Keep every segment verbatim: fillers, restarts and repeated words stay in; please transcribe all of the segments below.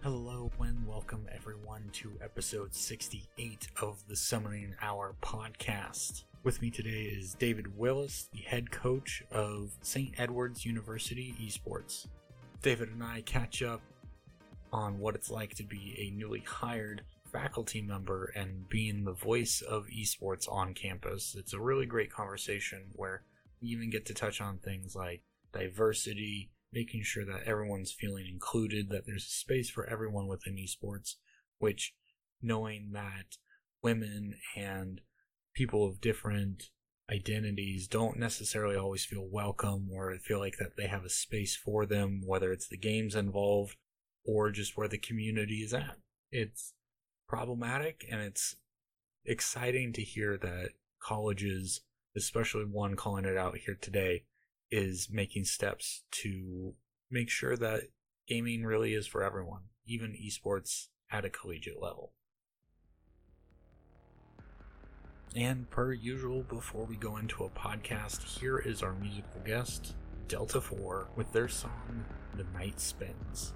Hello and welcome everyone to episode sixty-eight of the Summoning Hour podcast. With me today is David Willis, the head coach of Saint Edward's University Esports. David and I catch up on what it's like to be a newly hired faculty member and being the voice of esports on campus. It's a really great conversation where we even get to touch on things like diversity, making sure that everyone's feeling included, that there's a space for everyone within esports, which knowing that women and people of different identities don't necessarily always feel welcome or feel like that they have a space for them, whether it's the games involved or just where the community is at. It's problematic, and it's exciting to hear that colleges, especially one calling it out here today, is making steps to make sure that gaming really is for everyone, even esports at a collegiate level. And per usual, before we go into a podcast, here is our musical guest, Delta four, with their song, The Night Spins.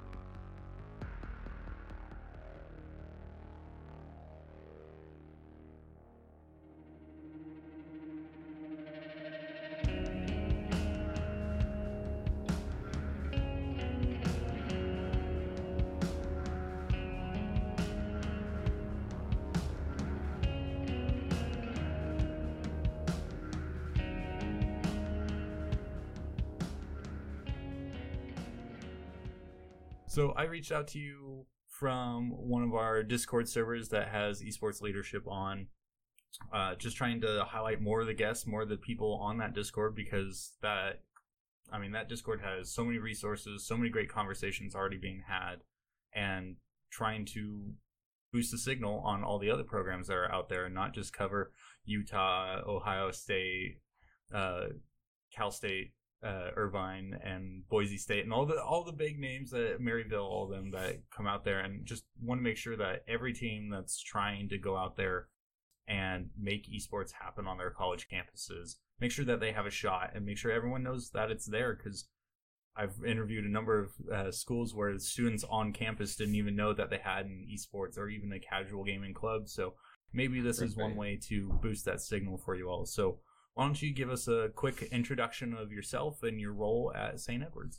So I reached out to you from one of our Discord servers that has esports leadership on, uh, just trying to highlight more of the guests, more of the people on that Discord, because that, I mean, that Discord has so many resources, so many great conversations already being had, and trying to boost the signal on all the other programs that are out there, and not just cover Utah, Ohio State, uh, Cal State, Uh, Irvine and Boise State and all the all the big names, that Maryville, all of them that come out there, and just want to make sure that every team that's trying to go out there and make esports happen on their college campuses, make sure that they have a shot, and make sure everyone knows that it's there. Because I've interviewed a number of uh, schools where students on campus didn't even know that they had an esports or even a casual gaming club. So maybe this is one way to boost that signal for you all. So why don't you give us a quick introduction of yourself and your role at Saint Edward's?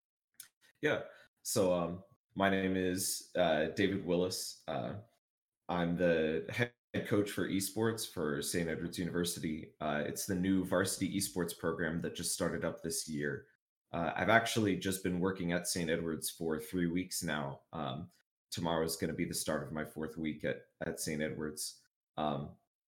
Yeah. So um, my name is uh, David Willis. Uh, I'm the head coach for esports for Saint Edward's University. Uh, it's the new varsity esports program that just started up this year. Uh, I've actually just been working at Saint Edward's for three weeks now. Um, tomorrow is going to be the start of my fourth week at, at Saint Edward's. Um,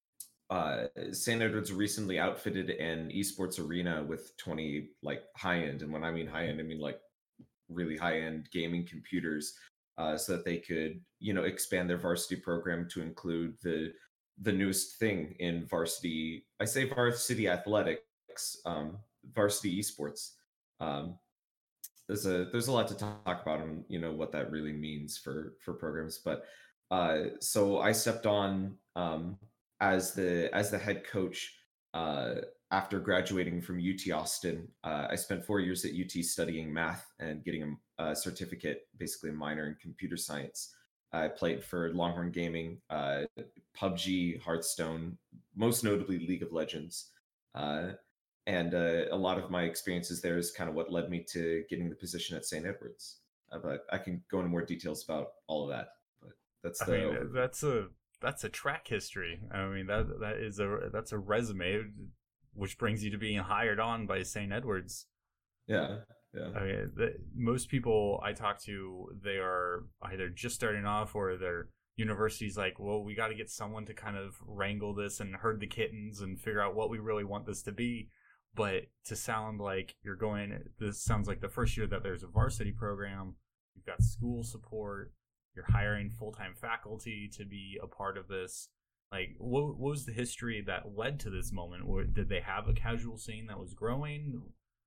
Uh, Saint Edward's recently outfitted an esports arena with twenty like high end, and when I mean high end, I mean like really high end gaming computers, uh, so that they could, you know, expand their varsity program to include the the newest thing in varsity. I say varsity athletics, um, varsity esports. Um, there's a there's a lot to talk about, and you know what that really means for for programs. But uh, so I stepped on. Um, as the as the head coach uh, after graduating from U T Austin. Uh, I spent four years at U T studying math and getting a, a certificate, basically a minor in computer science. I played for Longhorn Gaming, uh, P U B G, Hearthstone, most notably League of Legends. Uh, and uh, a lot of my experiences there is kind of what led me to getting the position at Saint Edward's. Uh, but I can go into more details about all of that. But that's the I mean, overview. that's a that's a track history. I mean, that that is a that's a resume, which brings you to being hired on by Saint Edward's. Yeah, yeah. I mean, the, most people I talk to, they are either just starting off or their university's like, well, we got to get someone to kind of wrangle this and herd the kittens and figure out what we really want this to be. But to sound like you're going, this sounds like the first year that there's a varsity program, you've got school support, you're hiring full-time faculty to be a part of this. Like, what, what was the history that led to this moment? Or did they have a casual scene that was growing?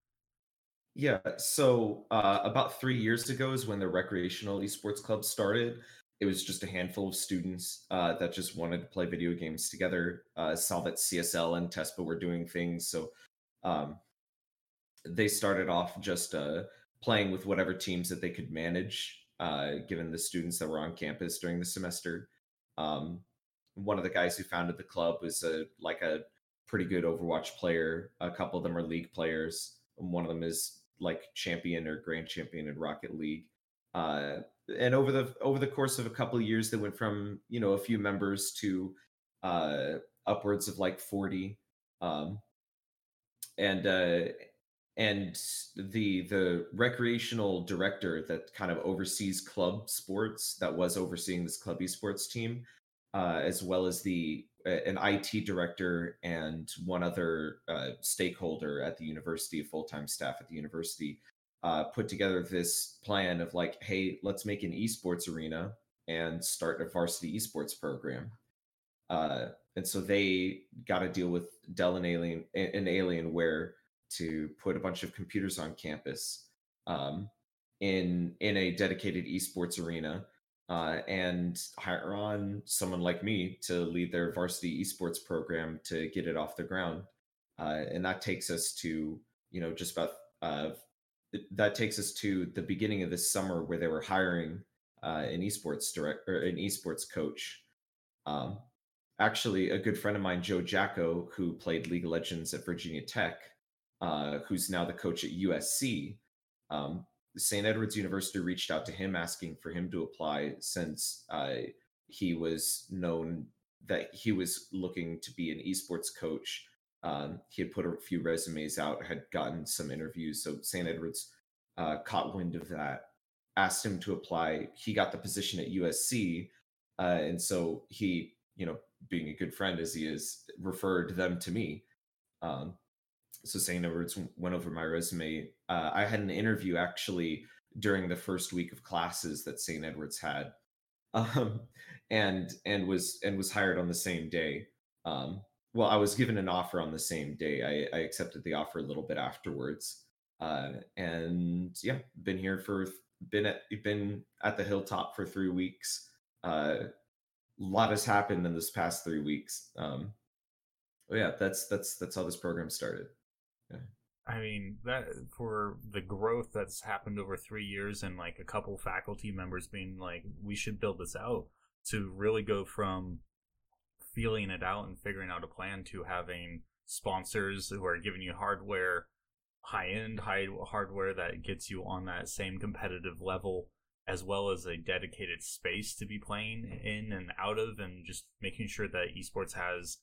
Yeah, so uh, about three years ago is when the recreational esports club started. It was just a handful of students uh, that just wanted to play video games together. Uh, saw that C S L and TESPA were doing things, so um, they started off just uh, playing with whatever teams that they could manage uh, given the students that were on campus during the semester. Um, One of the guys who founded the club was a like a pretty good Overwatch player. A couple of them are league players. One of them is like champion or grand champion in Rocket League. Uh, and over the over the course of a couple of years, they went from you know a few members to uh, upwards of like forty. Um, and uh, and the the recreational director that kind of oversees club sports that was overseeing this club esports team, uh, as well as the uh, an I T director and one other uh, stakeholder at the university, full time staff at the university, uh, put together this plan of like, hey, let's make an esports arena and start a varsity esports program. Uh, and so they got to deal with Dell and Alien and Alienware to put a bunch of computers on campus, um, in in a dedicated esports arena, uh, and hire on someone like me to lead their varsity esports program to get it off the ground. Uh, and that takes us to you know just about uh, that takes us to the beginning of this summer where they were hiring uh, an esports direct or an esports coach. Um, Actually, a good friend of mine, Joe Jacko, who played League of Legends at Virginia Tech, uh, who's now the coach at U S C. Um, Saint Edward's University reached out to him asking for him to apply since uh, he was known that he was looking to be an esports coach. Um, he had put a few resumes out, had gotten some interviews. So Saint Edward's uh, caught wind of that, asked him to apply. He got the position at U S C. Uh, and so he, you know, being a good friend as he is, referred them to me. Um, so Saint Edwards went over my resume. Uh, I had an interview actually during the first week of classes that Saint Edwards had, um, and and was and was hired on the same day. Um, well, I was given an offer on the same day. I, I accepted the offer a little bit afterwards, uh, and yeah, been here for been at been at the Hilltop for three weeks. Uh, lot has happened in this past three weeks. Um, oh yeah, that's that's that's how this program started. Yeah. I mean, that for the growth that's happened over three years and like a couple faculty members being like, we should build this out, to really go from feeling it out and figuring out a plan to having sponsors who are giving you hardware, high end, high hardware that gets you on that same competitive level, as well as a dedicated space to be playing in and out of, and just making sure that esports has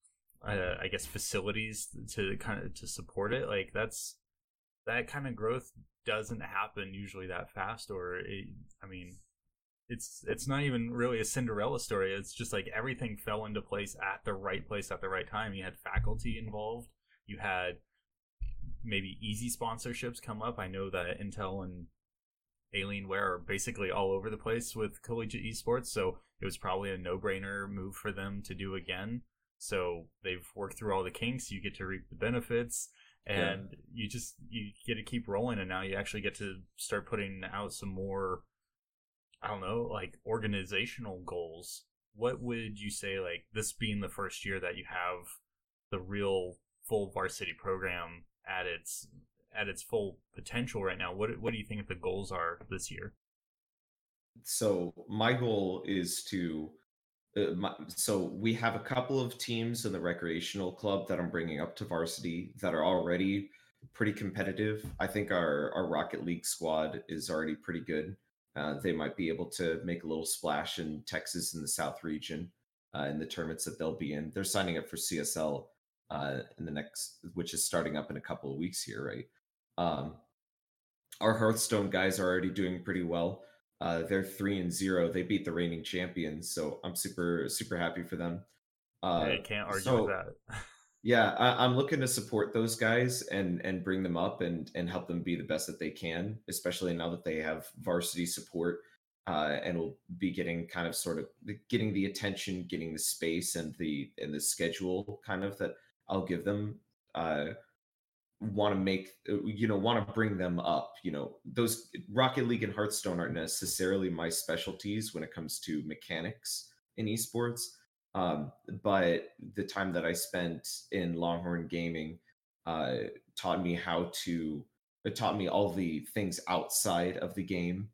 uh, I guess facilities to kind of to support it. Like that's that kind of growth doesn't happen usually that fast, or it, I mean, it's it's not even really a Cinderella story. It's just like everything fell into place at the right place at the right time. You had faculty involved. You had maybe easy sponsorships come up. I know that Intel and Alienware are basically all over the place with collegiate esports, so it was probably a no-brainer move for them to do again. So they've worked through all the kinks. You get to reap the benefits, and yeah. you just you get to keep rolling. And now you actually get to start putting out some more, I don't know, like organizational goals. What would you say, like this being the first year that you have the real full varsity program at its at its full potential right now? What what do you think the goals are this year? So my goal is to Uh, my, so we have a couple of teams in the recreational club that I'm bringing up to varsity that are already pretty competitive. I think our our Rocket League squad is already pretty good. Uh, they might be able to make a little splash in Texas in the South region uh, in the tournaments that they'll be in. They're signing up for C S L uh, in the next, which is starting up in a couple of weeks here, right? Um, our Hearthstone guys are already doing pretty well. Uh, they're three and zero. They beat the reigning champions, so I'm super super happy for them. Uh, I can't argue so with that. yeah, I, I'm looking to support those guys and and bring them up and and help them be the best that they can, especially now that they have varsity support, uh, and will be getting kind of sort of getting the attention, getting the space and the and the schedule kind of that I'll give them. Uh, want to make uh, you know want to bring them up. You know those Rocket League and Hearthstone aren't necessarily my specialties when it comes to mechanics in esports, um, but the time that I spent in Longhorn Gaming uh, taught me how to it taught me all the things outside of the game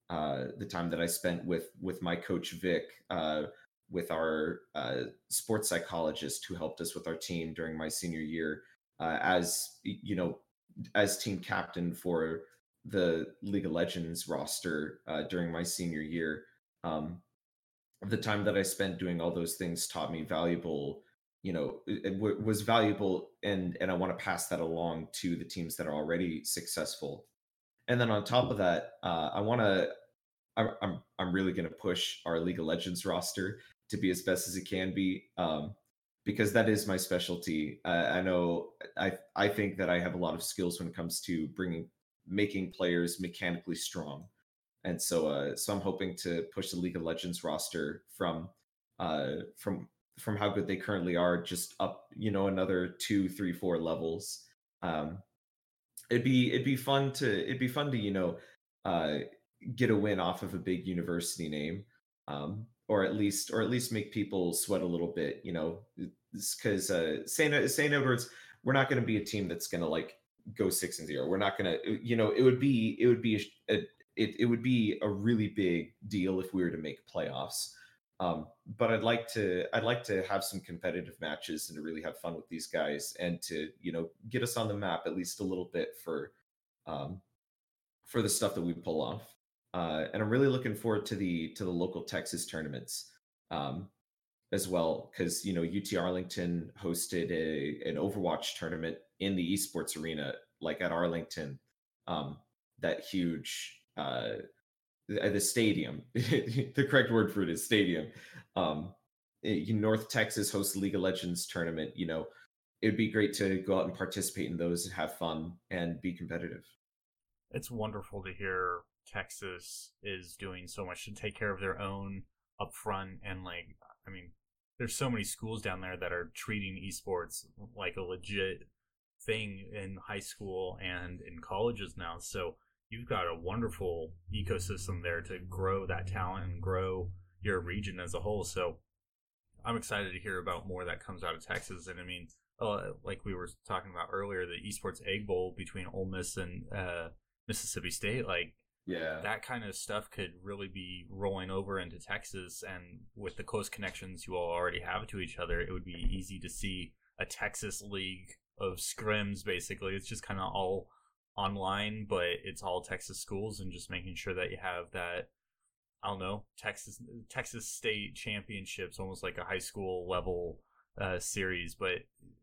uh, the time that I spent with with my coach Vic, uh, with our uh, sports psychologist who helped us with our team during my senior year, uh, as you know, as team captain for the League of Legends roster uh, during my senior year. Um, the time that I spent doing all those things taught me valuable, you know, it, it w- was valuable, and and I want to pass that along to the teams that are already successful. And then on top of that, uh, I want to I'm I'm I'm really going to push our League of Legends roster to be as best as it can be, um, because that is my specialty. Uh, I know I I think that I have a lot of skills when it comes to bringing making players mechanically strong, and so uh, so I'm hoping to push the League of Legends roster from uh, from from how good they currently are, just up, you know, another two, three, four levels. Um, it'd be it'd be fun to it'd be fun to you know uh get a win off of a big university name, um or at least or at least make people sweat a little bit, you know, because uh saint saint edwards, we're not going to be a team that's going to like go six and zero. We're not going to, you know, it would be it would be a, a it, it would be a really big deal if we were to make playoffs. Um, but I'd like to I'd like to have some competitive matches and to really have fun with these guys and to, you know, get us on the map at least a little bit for um, for the stuff that we pull off. Uh, and I'm really looking forward to the to the local Texas tournaments, um, as well, because you know U T Arlington hosted a an Overwatch tournament in the esports arena, like at Arlington, um, that huge uh, the, the stadium. The correct word for it is stadium. Um, eh, North Texas hosts the League of Legends tournament. You know, it'd be great to go out and participate in those and have fun and be competitive. It's wonderful to hear Texas is doing so much to take care of their own up front. And, like, I mean, there's so many schools down there that are treating esports like a legit thing in high school and in colleges now. So you've got a wonderful ecosystem there to grow that talent and grow your region as a whole. So I'm excited to hear about more that comes out of Texas. And I mean, uh, like we were talking about earlier, the Esports Egg Bowl between Ole Miss and uh, Mississippi State, like Yeah. that kind of stuff could really be rolling over into Texas. And with the close connections you all already have to each other, it would be easy to see a Texas league of scrims. Basically, it's just kind of all online, but it's all Texas schools, and just making sure that you have that, I don't know, Texas Texas State Championships, almost like a high school level uh, series. But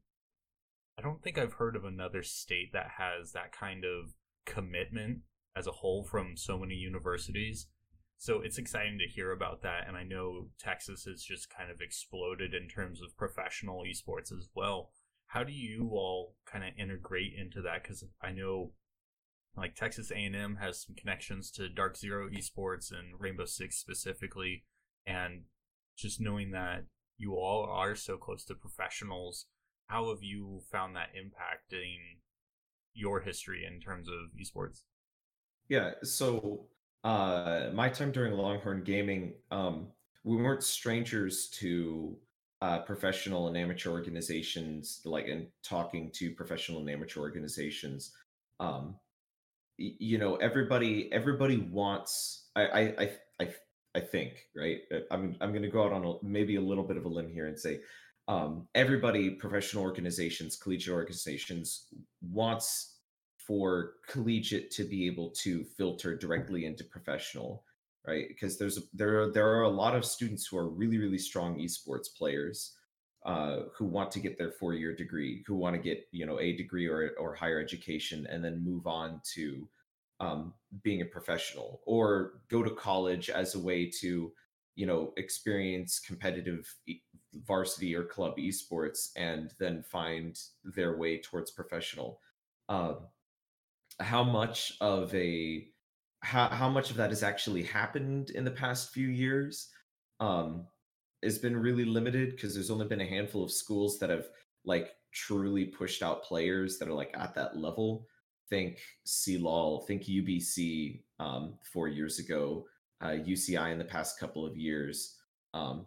I don't think I've heard of another state that has that kind of commitment as a whole from so many universities. So it's exciting to hear about that. And I know Texas has just kind of exploded in terms of professional esports as well. How do you all kind of integrate into that? Because I know like Texas A and M has some connections to Dark Zero Esports and Rainbow Six specifically. And just knowing that you all are so close to professionals, how have you found that impacting your history in terms of esports? Yeah, so uh my time during Longhorn Gaming, um we weren't strangers to uh professional and amateur organizations, like, and talking to professional and amateur organizations. Um y- you know, everybody everybody wants, I I I I, I think, right? Uh, I'm I'm going to go out on a, maybe a little bit of a limb here and say, um everybody, professional organizations, collegiate organizations, wants for collegiate to be able to filter directly into professional, right? Because there's a- there are there are a lot of students who are really really strong esports players, uh, who want to get their four year degree, who want to get, you know, a degree or or higher education, and then move on to um, being a professional, or go to college as a way to, you know, experience competitive e- varsity or club esports, and then find their way towards professional. Um, how much of a how, how much of that has actually happened in the past few years, um has been really limited, because there's only been a handful of schools that have like truly pushed out players that are like at that level. Think C L O L, think U B C, um four years ago, uh U C I in the past couple of years. um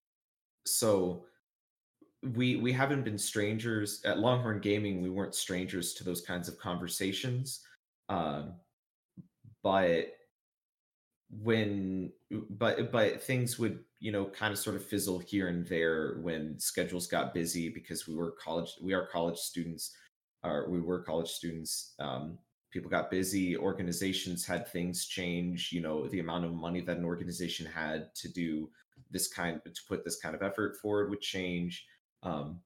so we we haven't been strangers at Longhorn Gaming. We weren't strangers to those kinds of conversations. um but when but but things would, you know, kind of sort of fizzle here and there when schedules got busy because we were college we are college students, or we were college students. Um, people got busy, organizations had things change, you know, the amount of money that an organization had to do this kind to put this kind of effort forward would change. Um,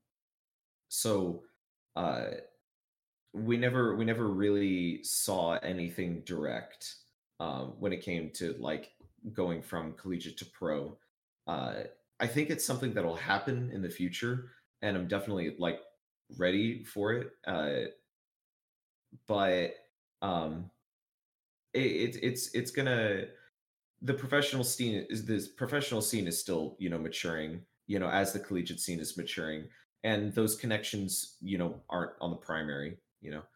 so uh we never we never really saw anything direct, um, when it came to like going from collegiate to pro. Uh, I think it's something that'll happen in the future, and I'm definitely like ready for it. Uh, but um, it, it, it's it's gonna the professional scene is this professional scene is still, you know, maturing, you know, as the collegiate scene is maturing, and those connections, you know, aren't on the primary, you know.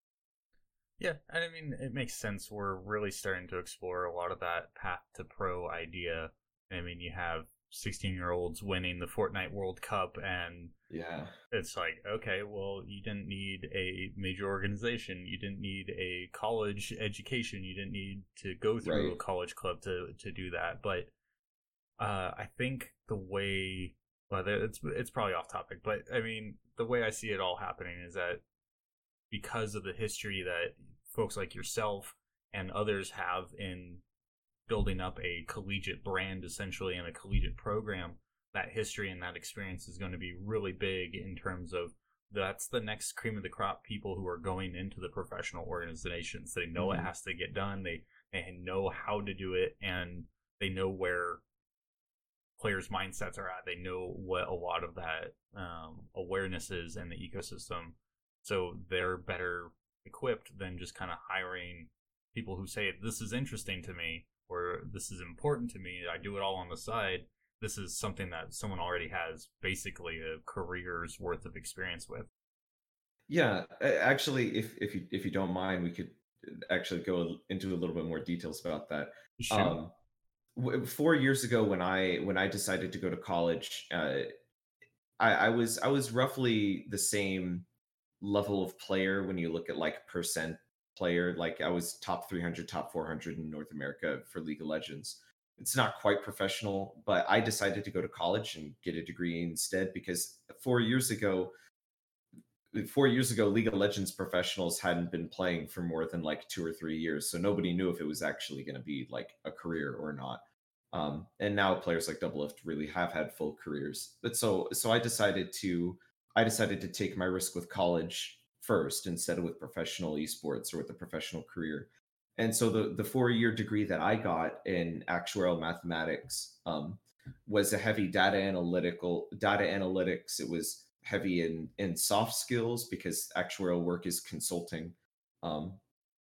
Yeah, and I mean, it makes sense. We're really starting to explore a lot of that path to pro idea. I mean, you have sixteen year olds winning the Fortnite World Cup, and Yeah. it's like, okay, well, you didn't need a major organization, you didn't need a college education, you didn't need to go through a Right. college club to to do that. But uh, I think the way, well, it's it's probably off topic, but I mean, the way I see it all happening is that because of the history that folks like yourself and others have in building up a collegiate brand essentially and a collegiate program, that history and that experience is going to be really big in terms of that's the next cream of the crop people who are going into the professional organizations. They know it Mhm. has to get done. They they know how to do it, and they know where players' mindsets are at. They know what a lot of that um, awareness is in the ecosystem, so they're better equipped than just kind of hiring people who say this is interesting to me or this is important to me. I do it all on the side. This is something that someone already has basically a career's worth of experience with. Yeah, a- actually, if if you if you don't mind, we could uh, actually go into a little bit more details about that. Shoot. Um, w- four years ago, when I when I decided to go to college, uh, I, I was I was roughly the same level of player when you look at like percent player. Like I was top three hundred, top four hundred in North America for League of Legends. It's not quite professional, but I decided to go to college and get a degree instead because four years ago four years ago, League of Legends professionals hadn't been playing for more than like two or three years, so nobody knew if it was actually going to be like a career or not. Um, and now players like Doublelift really have had full careers. But so so I decided to I decided to take my risk with college first instead of with professional esports or with a professional career. And so the the four year degree that I got in actuarial mathematics, um, was a heavy data analytical data analytics. It was heavy in in soft skills because actuarial work is consulting. Um,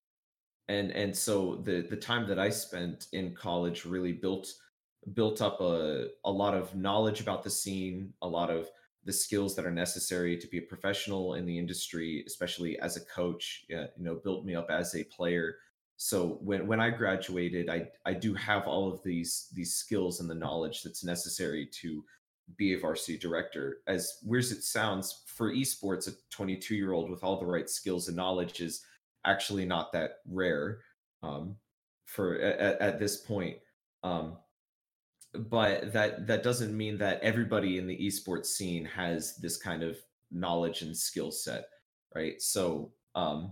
and and so the the time that I spent in college really built built up a a lot of knowledge about the scene, a lot of the skills that are necessary to be a professional in the industry, especially as a coach. Yeah, you know, built me up as a player. So when when I graduated, I I do have all of these these skills and the knowledge that's necessary to be a varsity director. As weird as it sounds, for esports, a twenty-two year old with all the right skills and knowledge is actually not that rare, um, for at, at this point. Um, but that that doesn't mean that everybody in the esports scene has this kind of knowledge and skill set, right? So um,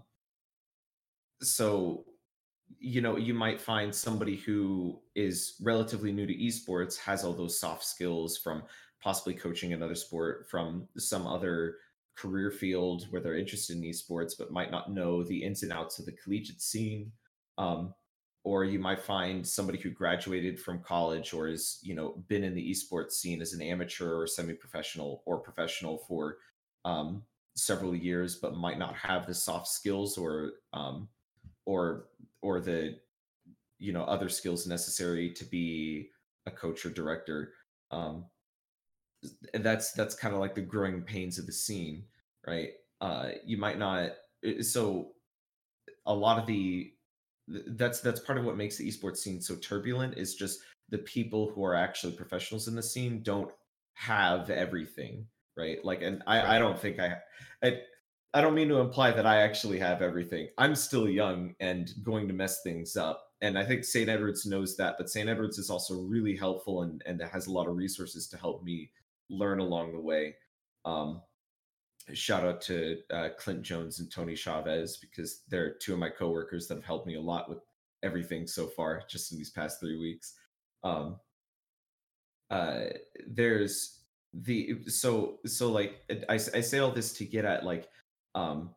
so you know, you might find somebody who is relatively new to esports has all those soft skills from possibly coaching another sport from some other career field where they're interested in esports but might not know the ins and outs of the collegiate scene. um, or you might find somebody who graduated from college or is, you know, been in the esports scene as an amateur or semi-professional or professional for um, several years but might not have the soft skills or um, or or the, you know, other skills necessary to be a coach or director. um and that's that's kind of like the growing pains of the scene, right? Uh you might not i- so a lot of the th- that's that's part of what makes the esports scene so turbulent is just the people who are actually professionals in the scene don't have everything, right? Like, and i i Right. don't think i i, I don't mean to imply that I actually have everything. I'm still young and going to mess things up. and I think Saint Edwards knows that, but Saint Edwards is also really helpful and and has a lot of resources to help me learn along the way. Um, Shout out to uh, Clint Jones and Tony Chavez because they're two of my coworkers that have helped me a lot with everything so far just in these past three weeks. Um, uh, there's the so so like I, I say all this to get at like um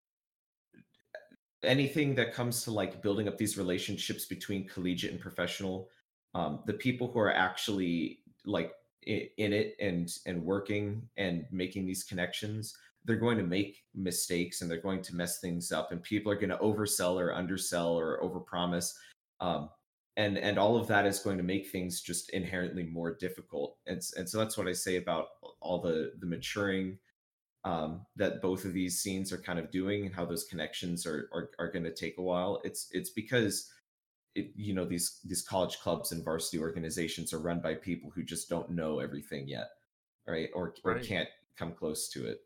anything that comes to like building up these relationships between collegiate and professional, um the people who are actually like i- in it and and working and making these connections, they're going to make mistakes and they're going to mess things up, and people are going to oversell or undersell or overpromise, um and and all of that is going to make things just inherently more difficult. And, s- and so that's what I say about all the the maturing um, that both of these scenes are kind of doing, and how those connections are are, are going to take a while. It's it's because it, you know, these these college clubs and varsity organizations are run by people who just don't know everything yet, right? Or or Right. can't come close to it.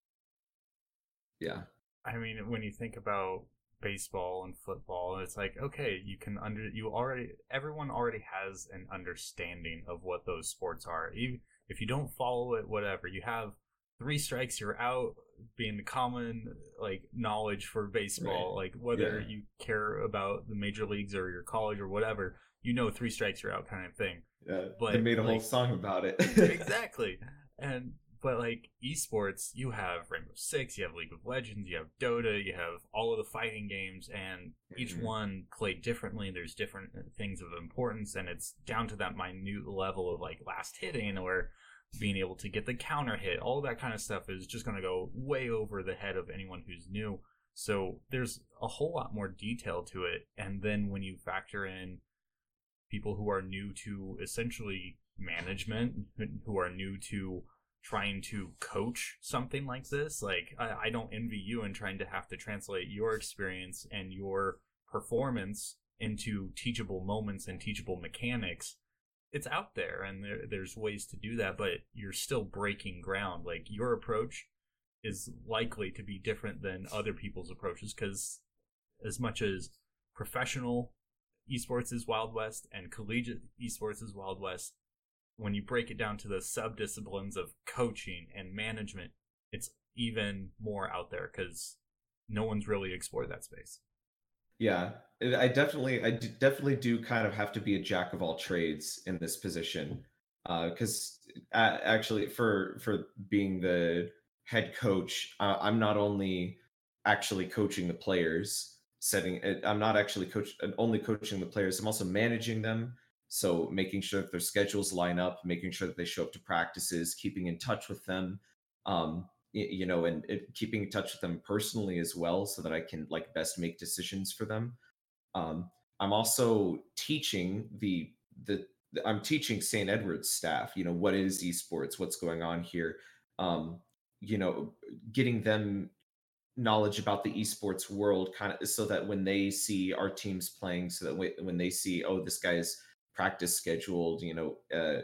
Yeah. I mean, when you think about baseball and football, it's like, okay, you can under you already everyone already has an understanding of what those sports are. Even if you don't follow it, whatever, you have three strikes, you're out, being the common like knowledge for Right. baseball. Like whether Yeah. you care about the major leagues or your college or whatever, you know, three strikes, you're out, kind of thing. Yeah. They But made a whole like song about it. exactly. And but like esports, you have Rainbow Six, you have League of Legends, you have Dota, you have all of the fighting games, and each Mhm. one played differently. There's different things of importance, and it's down to that minute level of like last hitting or being able to get the counter hit. All that kind of stuff is just going to go way over the head of anyone who's new. So there's a whole lot more detail to it. And then when you factor in people who are new to essentially management, who are new to trying to coach something like this. Like, I, I don't envy you in trying to have to translate your experience and your performance into teachable moments and teachable mechanics. It's out there, and there, there's ways to do that, but you're still breaking ground. Like, your approach is likely to be different than other people's approaches because, as much as professional esports is Wild West and collegiate esports is Wild West, when you break it down to the sub disciplines of coaching and management, it's even more out there because no one's really explored that space. Yeah, and I definitely, I d- definitely do kind of have to be a jack of all trades in this position, because uh, actually, for for being the head coach, uh, I'm not only actually coaching the players, setting, uh, I'm not actually coach uh, only coaching the players. I'm also managing them, so making sure that their schedules line up, making sure that they show up to practices, keeping in touch with them. Um, y- you know, and it, keeping in touch with them personally as well, so that I can like best make decisions for them. Um, I'm also teaching the the I'm teaching Saint Edward's staff. You know, what is esports? What's going on here? Um, you know, getting them knowledge about the esports world, kind of, so that when they see our teams playing, so that when when they see, oh, this guy's practice scheduled, you know, uh,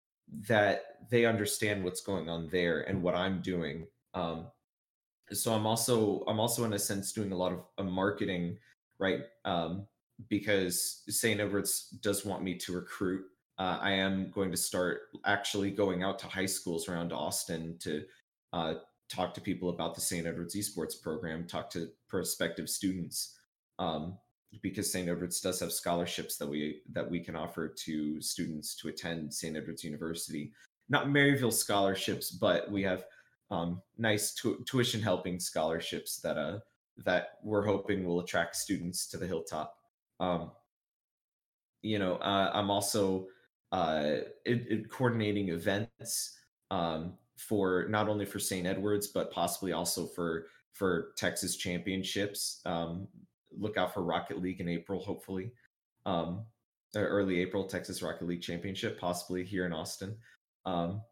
that they understand what's going on there and what I'm doing. Um, so I'm also I'm also in a sense doing a lot of uh, marketing, right? Um, because Saint Edward's does want me to recruit. Uh, I am going to start actually going out to high schools around Austin to uh, talk to people about the Saint Edward's esports program, talk to prospective students, um, because Saint Edward's does have scholarships that we that we can offer to students to attend Saint Edward's University. Not Maryville scholarships, but we have um, nice tu- tuition helping scholarships that uh that we're hoping will attract students to the Hilltop. Um, you know, uh, I'm also uh, it, it coordinating events, um, for not only for Saint Edwards but possibly also for for Texas championships. Um, look out for Rocket League in April, hopefully, um, or early April, Texas Rocket League Championship, possibly here in Austin. Um,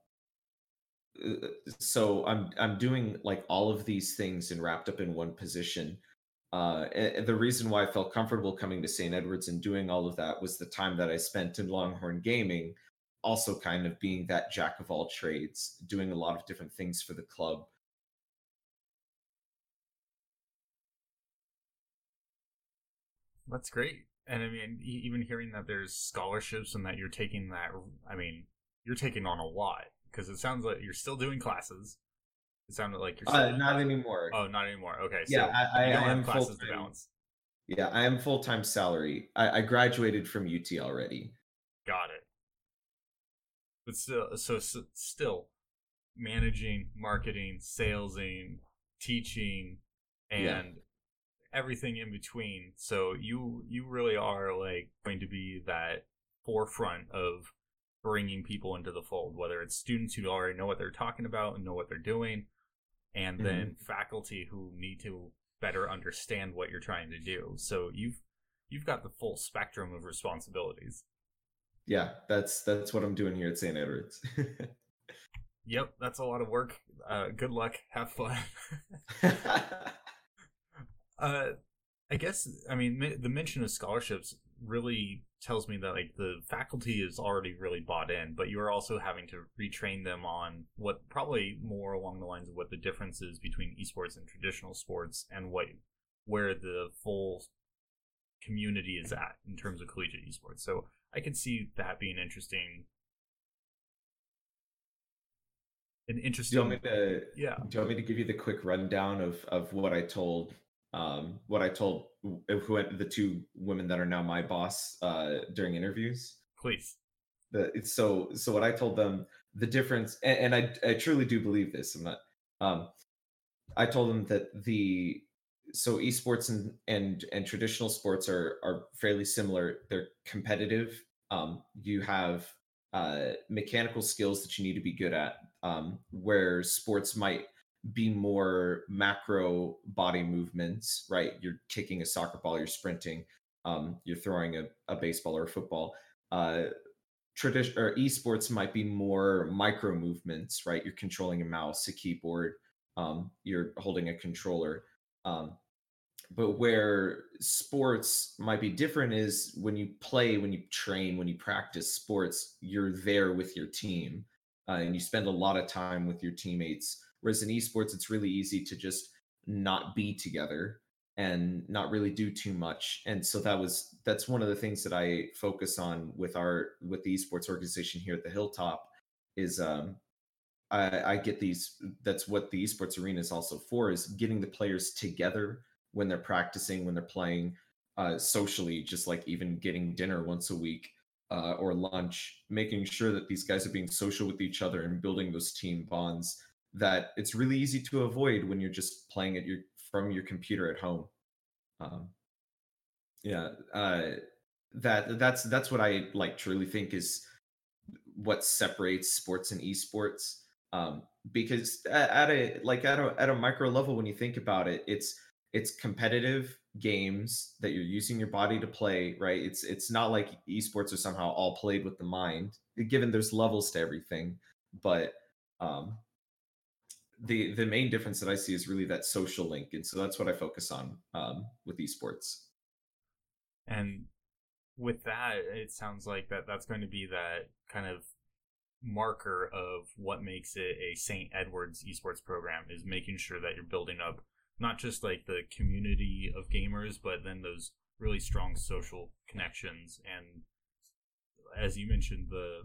uh, so I'm I'm doing like all of these things and wrapped up in one position. Uh, and the reason why I felt comfortable coming to Saint Edwards and doing all of that was the time that I spent in Longhorn Gaming, also kind of being that jack of all trades, doing a lot of different things for the club. That's great. And I mean, e- even hearing that there's scholarships and that you're taking that, I mean, you're taking on a lot because it sounds like you're still doing classes. It sounded like you're still Uh, doing not classes. anymore. Oh, not anymore. Okay, Yeah, so I, I, you don't I have am full classes to time. balance. Yeah, I am full time salary. I, I graduated from U T already. Got it. But still, so, so still managing, marketing, salesing, teaching, Yeah. and everything in between. So you you really are like going to be that forefront of bringing people into the fold, whether it's students who already know what they're talking about and know what they're doing, and hmm then faculty who need to better understand what you're trying to do. So you've you've got the full spectrum of responsibilities. Yeah, that's that's what I'm doing here at Saint Edward's. Yep, that's a lot of work. Uh, good luck. Have fun. uh, I guess I mean the mention of scholarships really tells me that like the faculty is already really bought in, but you're also having to retrain them on what probably more along the lines of what the difference is between esports and traditional sports and what where the full community is at in terms of collegiate esports. So I can see that being interesting. An Do you want interesting, me to yeah. do you want me to give you the quick rundown of of what I told um what I told who the two women that are now my boss uh during interviews? Please, The it's so so what I told them, the difference, and, and I I truly do believe this. I'm not um I told them that the so esports and and and traditional sports are are fairly similar. They're competitive. Um, you have uh, mechanical skills that you need to be good at, um, where sports might be more macro body movements. Right, you're kicking a soccer ball, you're sprinting, um, you're throwing a, a baseball or a football. Uh, tradition or esports might be more micro movements, right? You're controlling a mouse, a keyboard, um, you're holding a controller. Um, but where sports might be different is when you play, when you train, when you practice sports, you're there with your team, uh, and you spend a lot of time with your teammates. Whereas in esports, it's really easy to just not be together and not really do too much. And so that was that's one of the things that I focus on with our with the esports organization here at the Hilltop is um, I, I get these. That's what the esports arena is also for: is getting the players together when they're practicing, when they're playing, uh, socially, just like even getting dinner once a week uh, or lunch, making sure that these guys are being social with each other and building those team bonds that it's really easy to avoid when you're just playing at your from your computer at home. Um, yeah, uh, that that's that's what I like truly think is what separates sports and esports, um, because at, at a like at a at a micro level, when you think about it, it's it's competitive games that you're using your body to play, right? It's it's not like esports are somehow all played with the mind, given there's levels to everything. But um, the the main difference that I see is really that social link, and so that's what I focus on um, with esports. and with that, it sounds like that that's going to be that kind of marker of what makes it a Saint Edward's esports program is making sure that you're building up not just like the community of gamers, but then those really strong social connections. And as you mentioned, the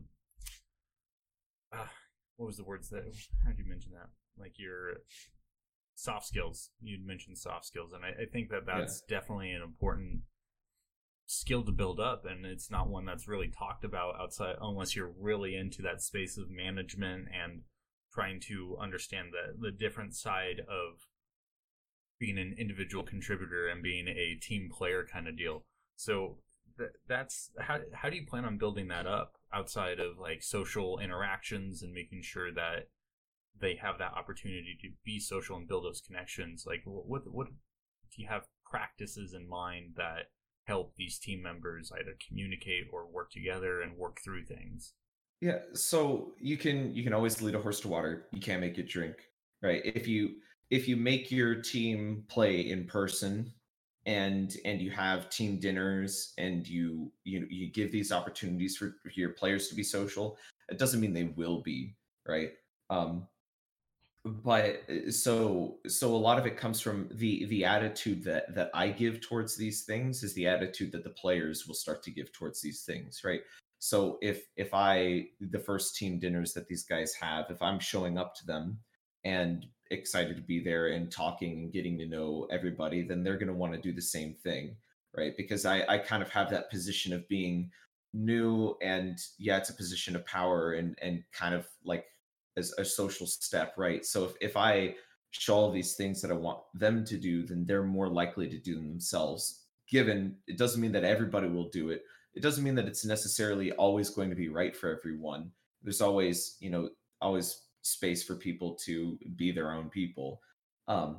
uh, what was the words that how did you mention that? Like your soft skills. You'd mentioned soft skills, and I, I think that Yeah. that's definitely an important skill to build up, and it's not one that's really talked about outside unless you're really into that space of management and trying to understand the the different side of being an individual contributor and being a team player kind of deal. So th- that's how how do you plan on building that up outside of like social interactions and making sure that they have that opportunity to be social and build those connections? Like what what do you have practices in mind that help these team members either communicate or work together and work through things? Yeah, so you can you can always lead a horse to water. You can't make it drink, right? If you if you make your team play in person and and you have team dinners and you you you give these opportunities for, for your players to be social, it doesn't mean they will be, right? Um but uh, so so a lot of it comes from the the attitude that that I give towards these things is the attitude that the players will start to give towards these things, right? So if if I the first team dinners that these guys have, if I'm showing up to them and excited to be there and talking and getting to know everybody, then they're going to want to do the same thing, right? Because I I kind of have that position of being new, and yeah, it's a position of power and and kind of like as a social step, right? So if, if I show all these things that I want them to do, then they're more likely to do them themselves. Given it doesn't mean that everybody will do it. It doesn't mean that it's necessarily always going to be right for everyone. There's always, you know, always space for people to be their own people. Um,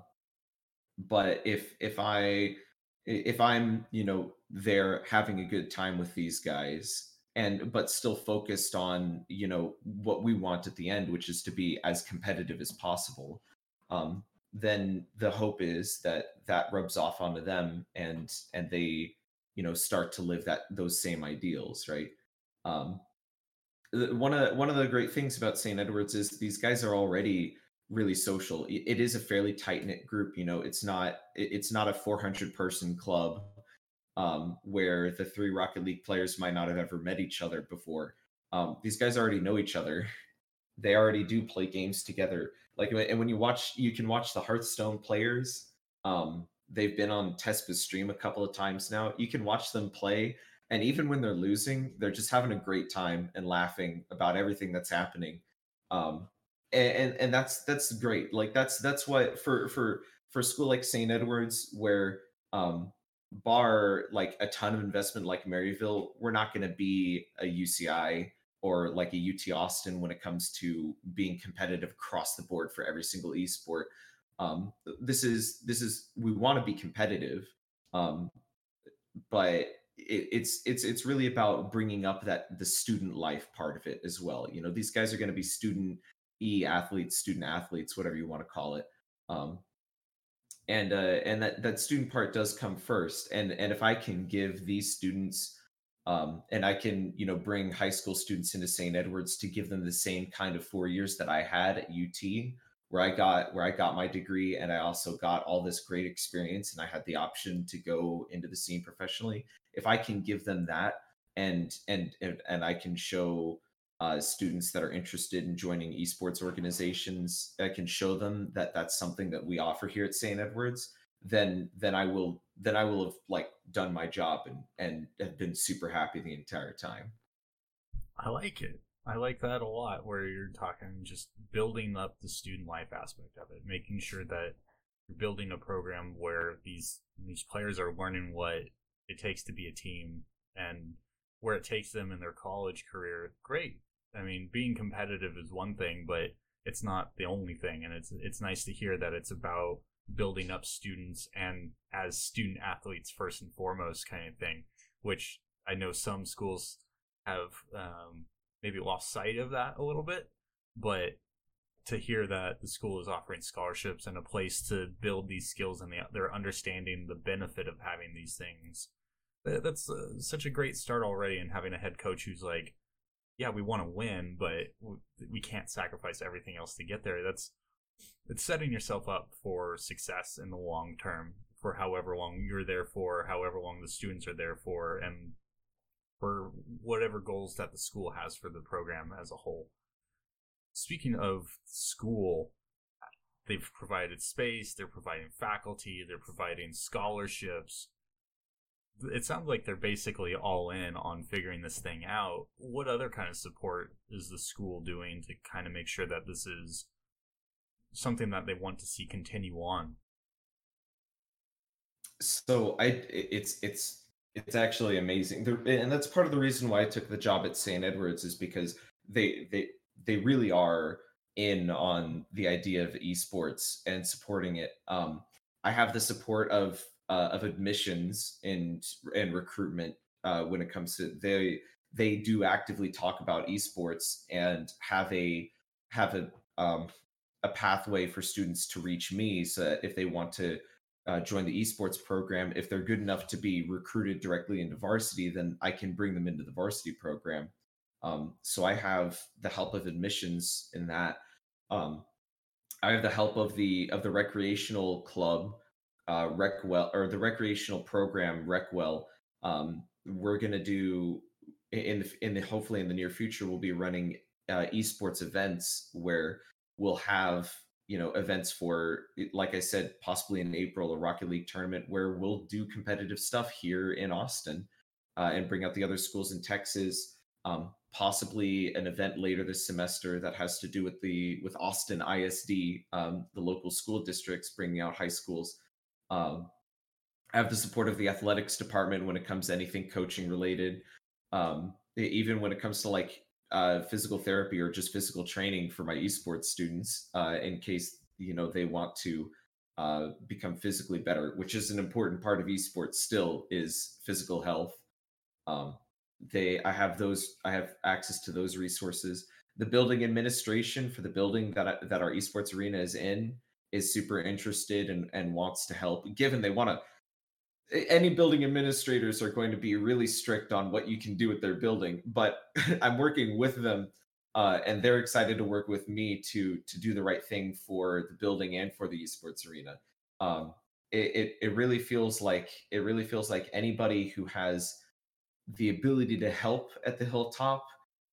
but if if I if I'm, you know, there having a good time with these guys and but still focused on, you know, what we want at the end, which is to be as competitive as possible, um, then the hope is that that rubs off onto them, and and they, you know, start to live that those same ideals, right? Um, uh, one of one of the great things about Saint Edwards is these guys are already really social. I- It is a fairly tight knit group. You know, it's not it- it's not a four hundred person club, um, where the three Rocket League players might not have ever met each other before. Um, these guys already know each other. They already do play games together. Like, and when you watch, you can watch the Hearthstone players. Um, they've been on Tespa's stream a couple of times now. You can watch them play, and even when they're losing, they're just having a great time and laughing about everything that's happening. Um, and, and and that's that's great. Like that's that's what for for for a school like Saint Edwards, where um, bar like a ton of investment like Maryville, we're not going to be a U C I or like a U T Austin when it comes to being competitive across the board for every single esport. Um, this is this is we want to be competitive, um, but it, it's it's it's really about bringing up that the student life part of it as well. You know, these guys are going to be student e athletes, student athletes, whatever you want to call it. Um, and uh, and that that student part does come first. And and if I can give these students, um, and I can, you know, bring high school students into Saint Edwards to give them the same kind of four years that I had at U T, where I got where I got my degree, and I also got all this great experience, and I had the option to go into the scene professionally. If I can give them that, and and and, and I can show uh, students that are interested in joining esports organizations, I can show them that that's something that we offer here at Saint Edwards, then then I will then I will have like done my job and and have been super happy the entire time. I like it. I like that a lot, where you're talking just building up the student life aspect of it, making sure that you're building a program where these these players are learning what it takes to be a team and where it takes them in their college career. Great. I mean, being competitive is one thing, but it's not the only thing, and it's it's nice to hear that it's about building up students and as student athletes first and foremost kind of thing, which I know some schools have um, maybe lost sight of that a little bit, but to hear that the school is offering scholarships and a place to build these skills and they're understanding the benefit of having these things, that's uh, such a great start already. And having a head coach who's like, yeah, we want to win, but we can't sacrifice everything else to get there. That's it's setting yourself up for success in the long term, for however long you're there for, however long the students are there for, and for whatever goals that the school has for the program as a whole. Speaking of school, they've provided space, they're providing faculty, they're providing scholarships. It sounds like they're basically all in on figuring this thing out. What other kind of support is the school doing to kind of make sure that this is something that they want to see continue on? So I it's it's it's actually amazing. The, and that's part of the reason why I took the job at Saint Edwards, is because they they they really are in on the idea of esports and supporting it. Um, I have the support of uh, of admissions and and recruitment, uh, when it comes to they they do actively talk about esports and have a have a um, a pathway for students to reach me, so that if they want to uh, join the esports program, if they're good enough to be recruited directly into varsity, then I can bring them into the varsity program. Um, so I have the help of admissions in that. Um, I have the help of the of the recreational club, uh, Recwell, or the recreational program Recwell. Um, we're gonna do in the in the hopefully in the near future we'll be running uh, esports events where we'll have you know events for, like I said, possibly in April, a Rocket League tournament where we'll do competitive stuff here in Austin, uh, and bring out the other schools in Texas. Um, possibly an event later this semester that has to do with the with Austin I S D, um, the local school districts bringing out high schools. Um, I have the support of the athletics department when it comes to anything coaching related. Um, e- even when it comes to like uh, physical therapy or just physical training for my esports students, uh, in case you know they want to uh, become physically better, which is an important part of esports. Still, is physical health. um, they I have those I have access to those resources. The building administration for the building that I, that our esports arena is in is super interested and, and wants to help, given they want to. Any building administrators are going to be really strict on what you can do with their building, but I'm working with them, uh, and they're excited to work with me to to do the right thing for the building and for the esports arena. um, it, it, it really feels like it really feels like anybody who has the ability to help at the hilltop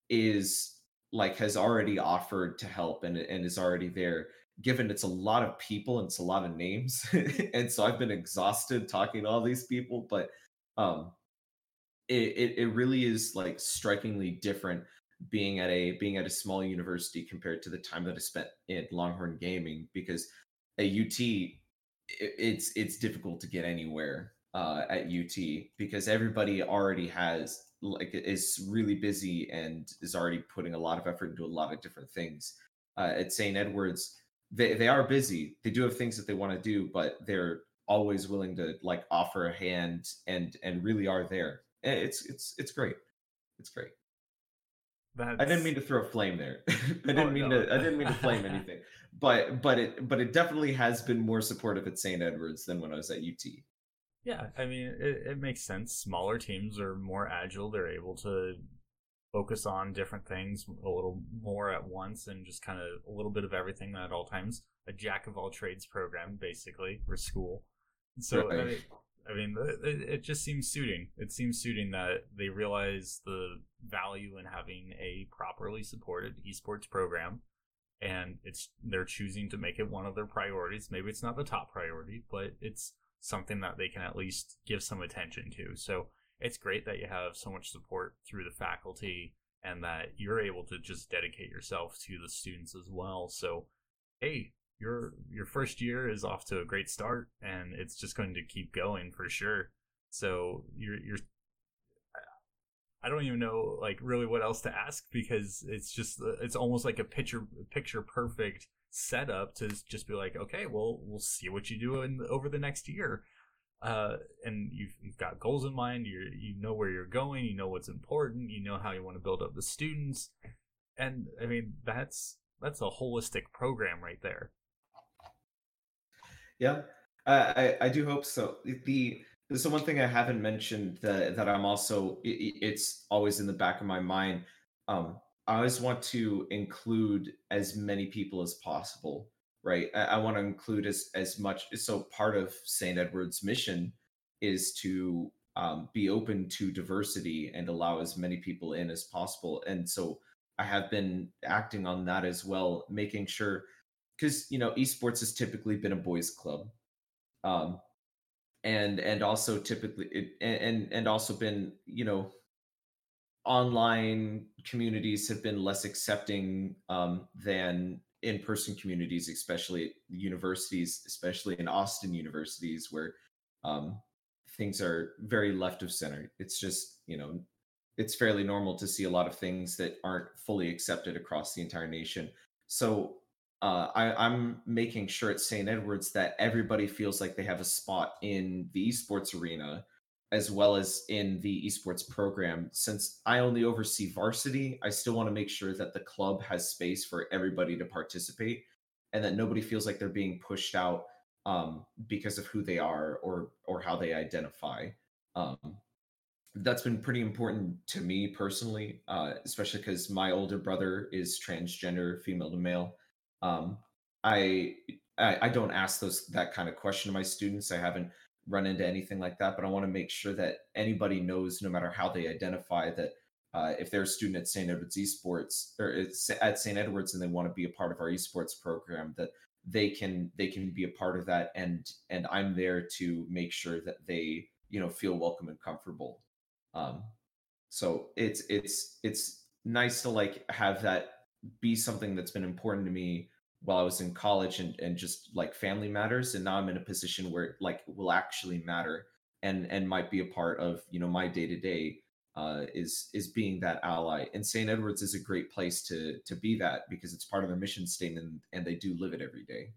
is like has already offered to help, and and is already there, given it's a lot of people and it's a lot of names. And so I've been exhausted talking to all these people, but um it, it it really is like strikingly different being at a being at a small university compared to the time that I spent in Longhorn Gaming, because at U T it, it's it's difficult to get anywhere uh, at U T because everybody already has like is really busy and is already putting a lot of effort into a lot of different things. Uh, at Saint Edwards, they they are busy. They do have things that they want to do, but they're always willing to like offer a hand and and really are there. Eh, It's it's it's great. It's great. I didn't That's mean to throw a flame there. I oh didn't mean no. to I didn't mean to flame anything. But but it but it definitely has been more supportive at Saint Edwards than when I was at U T. Yeah, I mean, it, it makes sense. Smaller teams are more agile. They're able to focus on different things a little more at once and just kind of a little bit of everything at all times. A jack of all trades program, basically, for school. So, I Right. mean, I mean, it, it just seems suiting. It seems suiting that they realize the value in having a properly supported esports program, and it's they're choosing to make it one of their priorities. Maybe it's not the top priority, but it's something that they can at least give some attention to. So it's great that you have so much support through the faculty and that you're able to just dedicate yourself to the students as well. So hey, your your first year is off to a great start and it's just going to keep going for sure. So you're you're I don't even know like really what else to ask because it's just it's almost like a picture picture perfect setup to just be like, okay, well we'll see what you do in over the next year. Uh, and you've, you've got goals in mind. You you know where you're going. You know what's important. You know how you want to build up the students. And I mean that's that's a holistic program right there. Yeah. I, I I do hope so. The so one thing I haven't mentioned that that I'm also i- i- it's always in the back of my mind. Um, I always want to include as many people as possible, right? I, I want to include as as much. So part of Saint Edward's mission is to um, be open to diversity and allow as many people in as possible. And so I have been acting on that as well, making sure, because you know esports has typically been a boys club, um and and also typically it, and and also been, you know online communities have been less accepting um than in-person communities, especially at universities, especially in Austin universities where um things are very left of center. It's just, you know it's fairly normal to see a lot of things that aren't fully accepted across the entire nation. So uh, I, I'm making sure at Saint Edwards that everybody feels like they have a spot in the esports arena as well as in the esports program. Since I only oversee varsity, I still want to make sure that the club has space for everybody to participate and that nobody feels like they're being pushed out um, because of who they are or or how they identify. Um, that's been pretty important to me personally, uh, especially because my older brother is transgender, female to male. Um, I, I I don't ask those that kind of question to my students. I haven't run into anything like that, but I want to make sure that anybody knows, no matter how they identify, that uh, if they're a student at Saint Edward's Esports or it's at Saint Edward's and they want to be a part of our esports program, that they can they can be a part of that, and and I'm there to make sure that they you know feel welcome and comfortable. Um, so it's it's it's nice to like have that be something that's been important to me while I was in college, and and just like family matters, and now I'm in a position where it like will actually matter, and and might be a part of you know my day to day uh is is being that ally. And Saint Edward's is a great place to to be that, because it's part of their mission statement, and they do live it every day.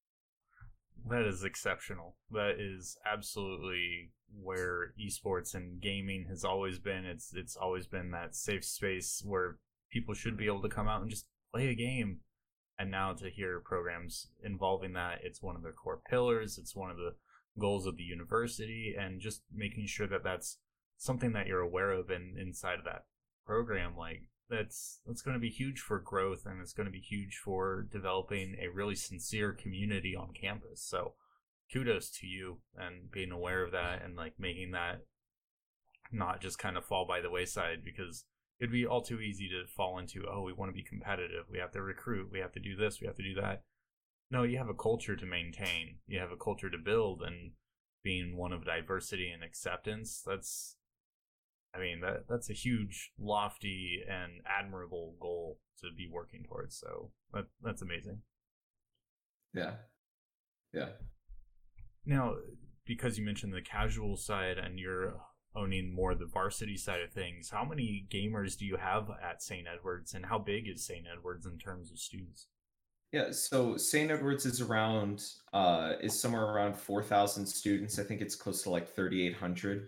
That is exceptional. That is absolutely where esports and gaming has always been. It's it's always been that safe space where people should be able to come out and just play a game. And now to hear programs involving that, it's one of their core pillars. It's one of the goals of the university, and just making sure that that's something that you're aware of and inside of that program. Like that's that's going to be huge for growth, and it's going to be huge for developing a really sincere community on campus. So kudos to you and being aware of that, and like making that not just kind of fall by the wayside, because it'd be all too easy to fall into, oh, we want to be competitive, we have to recruit, we have to do this, we have to do that. No, you have a culture to maintain, you have a culture to build, and being one of diversity and acceptance, that's I mean, that that's a huge, lofty, and admirable goal to be working towards. So that that's amazing. Yeah, yeah. Now, because you mentioned the casual side and you're owning more the varsity side of things, how many gamers do you have at Saint Edward's, and how big is Saint Edward's in terms of students? Yeah, so Saint Edward's is around uh is somewhere around four thousand students. I think it's close to like thirty-eight hundred.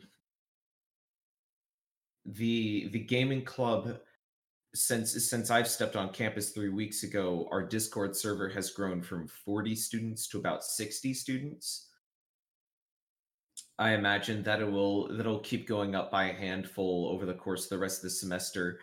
The the gaming club, since since I've stepped on campus three weeks ago, our Discord server has grown from forty students to about sixty students. I imagine that it will that it'll keep going up by a handful over the course of the rest of the semester.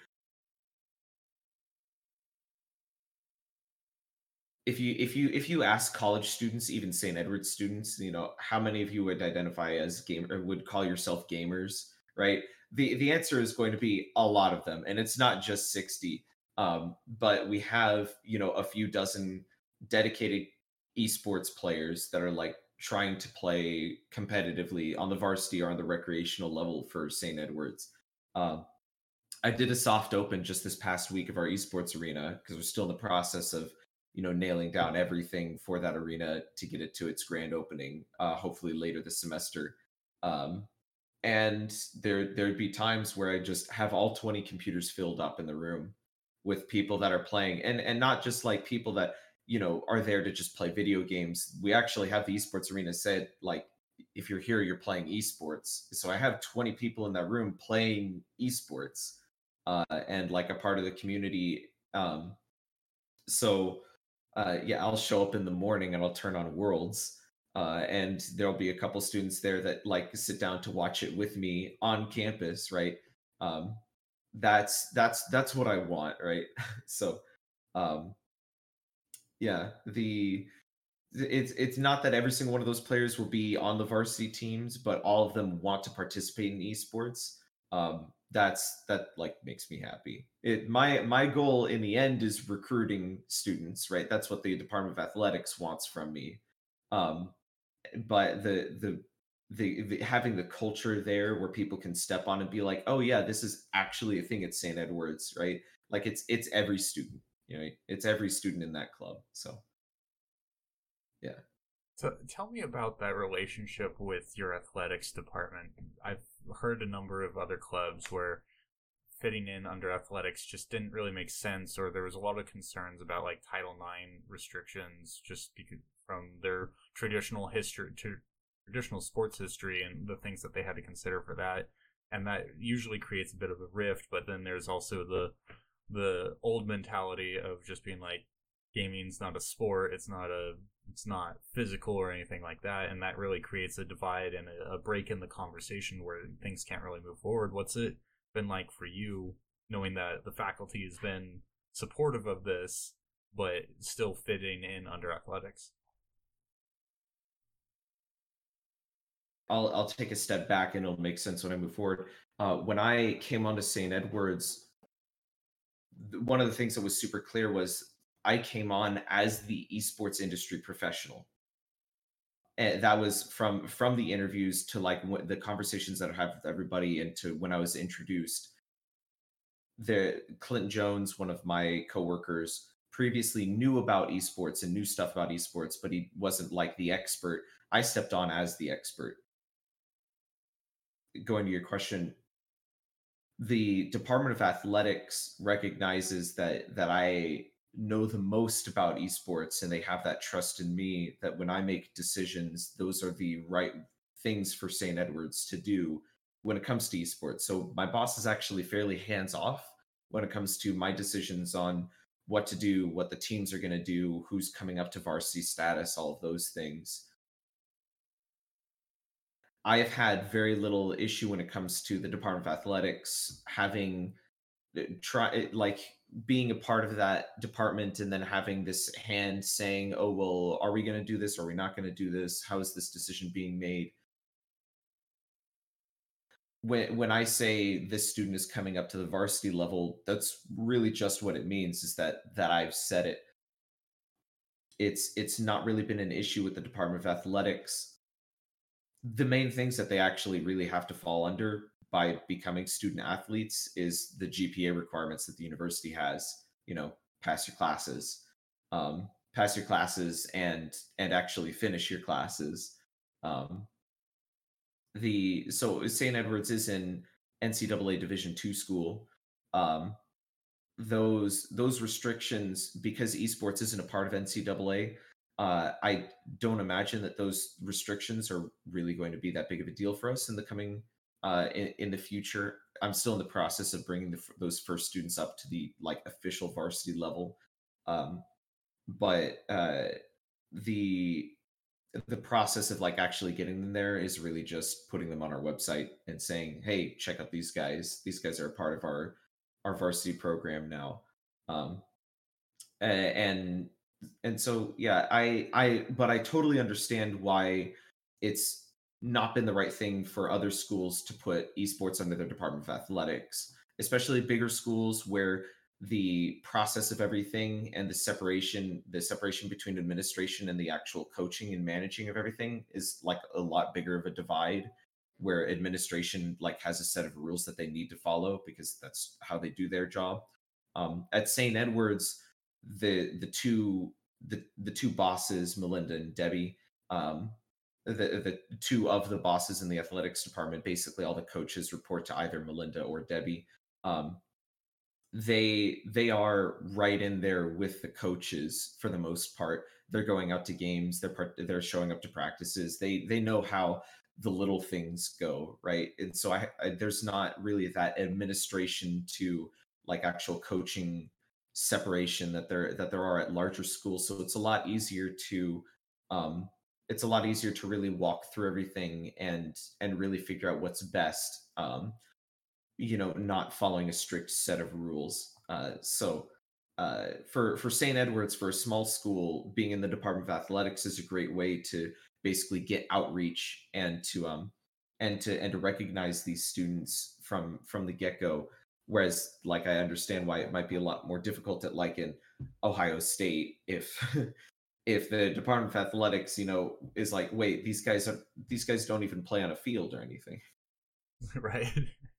If you if you if you ask college students, even Saint Edward's students, you know, how many of you would identify as game or would call yourself gamers, right? The the answer is going to be a lot of them, and it's not just sixty. Um, but we have, you know, a few dozen dedicated esports players that are like trying to play competitively on the varsity or on the recreational level for Saint Edward's. Um, I did a soft open just this past week of our esports arena, because we're still in the process of, you know, nailing down everything for that arena to get it to its grand opening, uh, hopefully later this semester. Um, and there there'd be times where I just have all twenty computers filled up in the room with people that are playing, and and not just like people that you know are there to just play video games. We actually have the esports arena said like, if you're here, you're playing esports. So I have twenty people in that room playing esports, uh, and like a part of the community. Um, so uh, yeah, I'll show up in the morning and I'll turn on Worlds, uh, and there'll be a couple students there that like sit down to watch it with me on campus, right? Um, that's that's that's what I want, right? So um, yeah, the it's it's not that every single one of those players will be on the varsity teams, but all of them want to participate in esports. Um, that's that like makes me happy. It my my goal in the end is recruiting students, right? That's what the Department of Athletics wants from me. Um, but the the the, the having the culture there where people can step on and be like, oh yeah, this is actually a thing at Saint Edward's, right? Like it's it's every student, you know, it's every student in that club. So yeah. So tell me about that relationship with your athletics department. I've heard a number of other clubs where fitting in under athletics just didn't really make sense, or there was a lot of concerns about like Title nine restrictions just because from their traditional history to traditional sports history and the things that they had to consider for that. And that usually creates a bit of a rift, but then there's also the the old mentality of just being like, gaming's not a sport, it's not a it's not physical or anything like that, and that really creates a divide and a, a break in the conversation where things can't really move forward. What's it been like for you, knowing that the faculty has been supportive of this, but still fitting in under athletics? I'll I'll take a step back and it'll make sense when I move forward. Uh, when I came onto Saint Edward's, th- one of the things that was super clear was I came on as the esports industry professional. And that was from from the interviews to like what the conversations that I have with everybody, and to when I was introduced. The Clinton Jones, one of my coworkers, previously knew about esports and knew stuff about esports, but he wasn't like the expert. I stepped on as the expert. Going to your question, the Department of Athletics recognizes that that I know the most about esports, and they have that trust in me that when I make decisions, those are the right things for Saint Edwards to do when it comes to esports. So my boss is actually fairly hands off when it comes to my decisions on what to do, what the teams are going to do, who's coming up to varsity status, all of those things. I have had very little issue when it comes to the Department of Athletics having uh, try eh, like being a part of that department, and then having this hand saying, "Oh, well, are we going to do this? Are we not going to do this? How is this decision being made?" When when I say this student is coming up to the varsity level, that's really just what it means, is that that I've said it. It's it's not really been an issue with the Department of Athletics. The main things that they actually really have to fall under by becoming student athletes is the G P A requirements that the university has. You know, pass your classes, um, pass your classes, and and actually finish your classes. Um, the so Saint Edwards is an N C double A Division two school. Um, those those restrictions, because esports isn't a part of N C double A, uh, I don't imagine that those restrictions are really going to be that big of a deal for us in the coming uh, in, in the future. I'm still in the process of bringing the, f- those first students up to the like official varsity level, um, but uh, the the process of like actually getting them there is really just putting them on our website and saying, "Hey, check out these guys. These guys are a part of our our varsity program now." Um, a- and and so yeah, I I but I totally understand why it's not been the right thing for other schools to put esports under their Department of Athletics, especially bigger schools where the process of everything and the separation the separation between administration and the actual coaching and managing of everything is like a lot bigger of a divide, where administration like has a set of rules that they need to follow because that's how they do their job. Um, at Saint Edwards, the the two the the two bosses, Melinda and Debbie, um, the the two of the bosses in the athletics department, basically all the coaches report to either Melinda or Debbie. Um, they they are right in there with the coaches for the most part. They're going out to games. They're part, they're showing up to practices. They they know how the little things go, right? And so I, I there's not really that administration to like actual coaching separation that there that there are at larger schools. So it's a lot easier to um it's a lot easier to really walk through everything and and really figure out what's best. Um you know, not following a strict set of rules. Uh, so uh, for for Saint Edwards, for a small school, being in the Department of Athletics is a great way to basically get outreach and to um and to and to recognize these students from from the get go. Whereas, like, I understand why it might be a lot more difficult at like in Ohio State if if the Department of Athletics, you know, is like, wait, these guys are these guys don't even play on a field or anything. Right.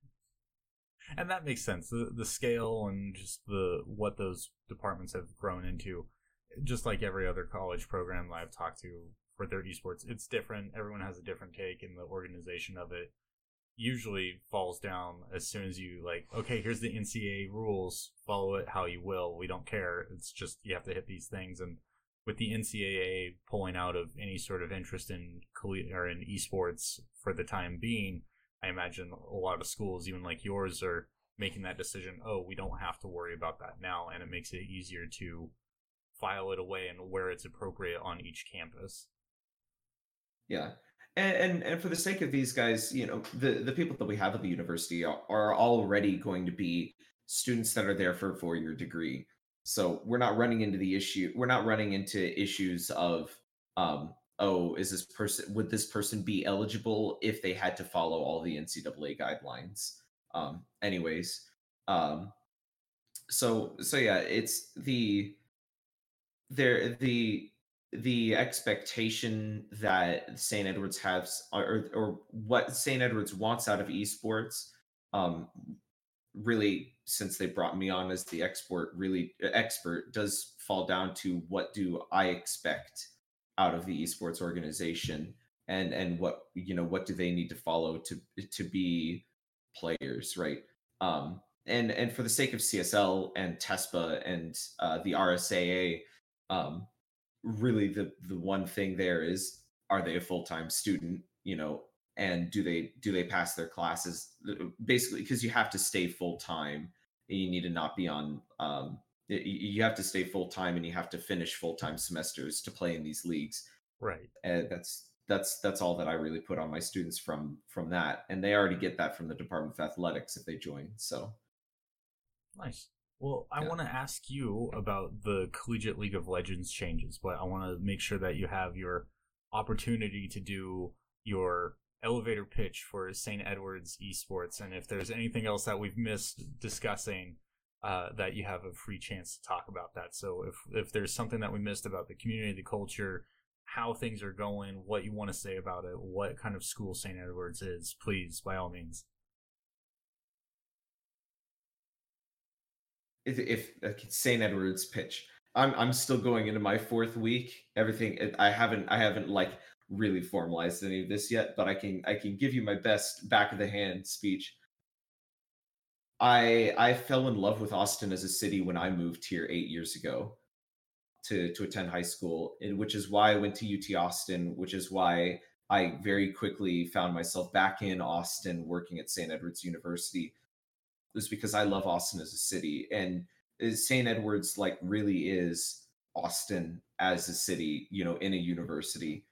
And that makes sense. The the scale and just the what those departments have grown into, just like every other college program that I've talked to for their esports, it's different. Everyone has a different take, and the organization of it usually falls down as soon as you like, okay, here's the N C A A rules, follow it how you will. We don't care. It's just you have to hit these things. And with the N C A A pulling out of any sort of interest in or in esports for the time being, I imagine a lot of schools, even like yours, are making that decision. Oh, we don't have to worry about that now, and it makes it easier to file it away and where it's appropriate on each campus. Yeah. And, and and for the sake of these guys, you know, the the people that we have at the university are, are already going to be students that are there for a four year degree. So we're not running into the issue. We're not running into issues of, um, oh, is this person would this person be eligible if they had to follow all the N C double A guidelines? Um, anyways, um, so so yeah, it's the there the the expectation that Saint Edwards has, or or what Saint Edwards wants out of esports, um, really, since they brought me on as the export really uh, expert, does fall down to what do I expect out of the esports organization, and and what, you know, what do they need to follow to to be players, right? Um, and and for the sake of C S L and TESPA and uh, the R S A A, um, really the the one thing there is, are they a full-time student, you know, and do they do they pass their classes, uh, basically, because you have to stay full-time, and you need to not be on, um y- y- you have to stay full-time, and you have to finish full-time semesters to play in these leagues. Right. And that's that's that's all that I really put on my students from from that, and they already get that from the Department of Athletics if they join. So Nice. Well, I yeah. want to ask you about the Collegiate League of Legends changes, but I want to make sure that you have your opportunity to do your elevator pitch for Saint Edward's Esports, and if there's anything else that we've missed discussing, uh, that you have a free chance to talk about that. So if if there's something that we missed about the community, the culture, how things are going, what you want to say about it, what kind of school Saint Edward's is, please, by all means. if, if like, Saint Edward's pitch. I'm I'm still going into my fourth week. Everything I haven't I haven't like really formalized any of this yet, but I can I can give you my best back of the hand speech. I I fell in love with Austin as a city when I moved here eight years ago to to attend high school, and which is why I went to U T Austin, which is why I very quickly found myself back in Austin working at Saint Edward's University, is because I love Austin as a city, and Saint Edward's like really is Austin as a city, you know, in a university.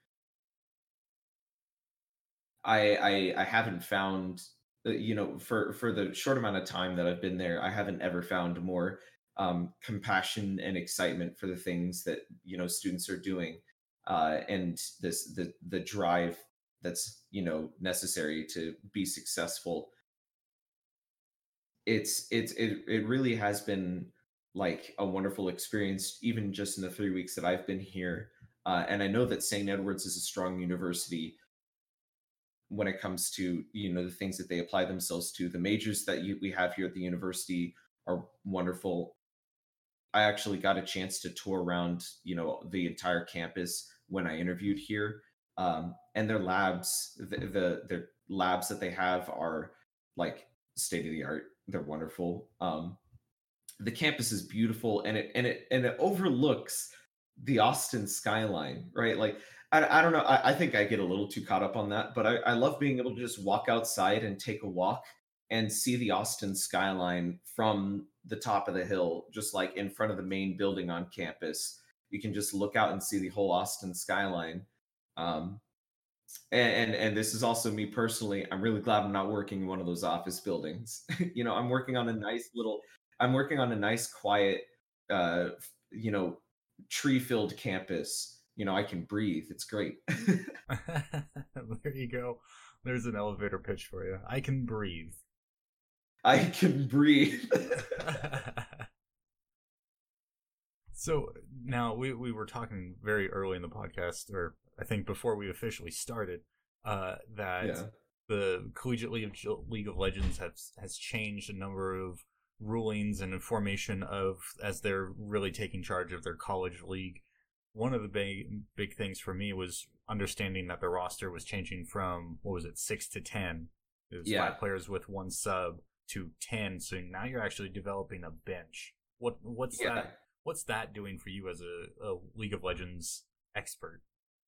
I I, I haven't found, uh, you know, for for the short amount of time that I've been there, I haven't ever found more um, compassion and excitement for the things that, you know, students are doing, uh, and this the the drive that's, you know, necessary to be successful. It's it's it, it really has been like a wonderful experience, even just in the three weeks that I've been here. Uh, and I know that Saint Edward's is a strong university when it comes to, you know, the things that they apply themselves to. The majors that you, we have here at the university are wonderful. I actually got a chance to tour around, you know, the entire campus when I interviewed here, um, and their labs, the, the their labs that they have are like state of the art. They're wonderful. Um, the campus is beautiful, and it and it and it overlooks the Austin skyline, right? Like I, I don't know. I, I think I get a little too caught up on that, but I, I love being able to just walk outside and take a walk and see the Austin skyline from the top of the hill, just like in front of the main building on campus. You can just look out and see the whole Austin skyline. Um, and, and and this is also me personally. I'm really glad I'm not working in one of those office buildings. You know, I'm working on a nice little. I'm working on a nice, quiet, uh, you know, tree-filled campus. You know, I can breathe. It's great. There you go. There's an elevator pitch for you. I can breathe. I can breathe. So now we, we were talking very early in the podcast, or I think before we officially started, uh, that Yeah. the Collegiate League of, League of Legends has has changed a number of rulings and information of as they're really taking charge of their college league. One of the big big things for me was understanding that the roster was changing from, what was it, six to ten. It was Yeah. five players with one sub to ten. So now you're actually developing a bench. What what's Yeah. that? What's that doing for you as a, a League of Legends expert?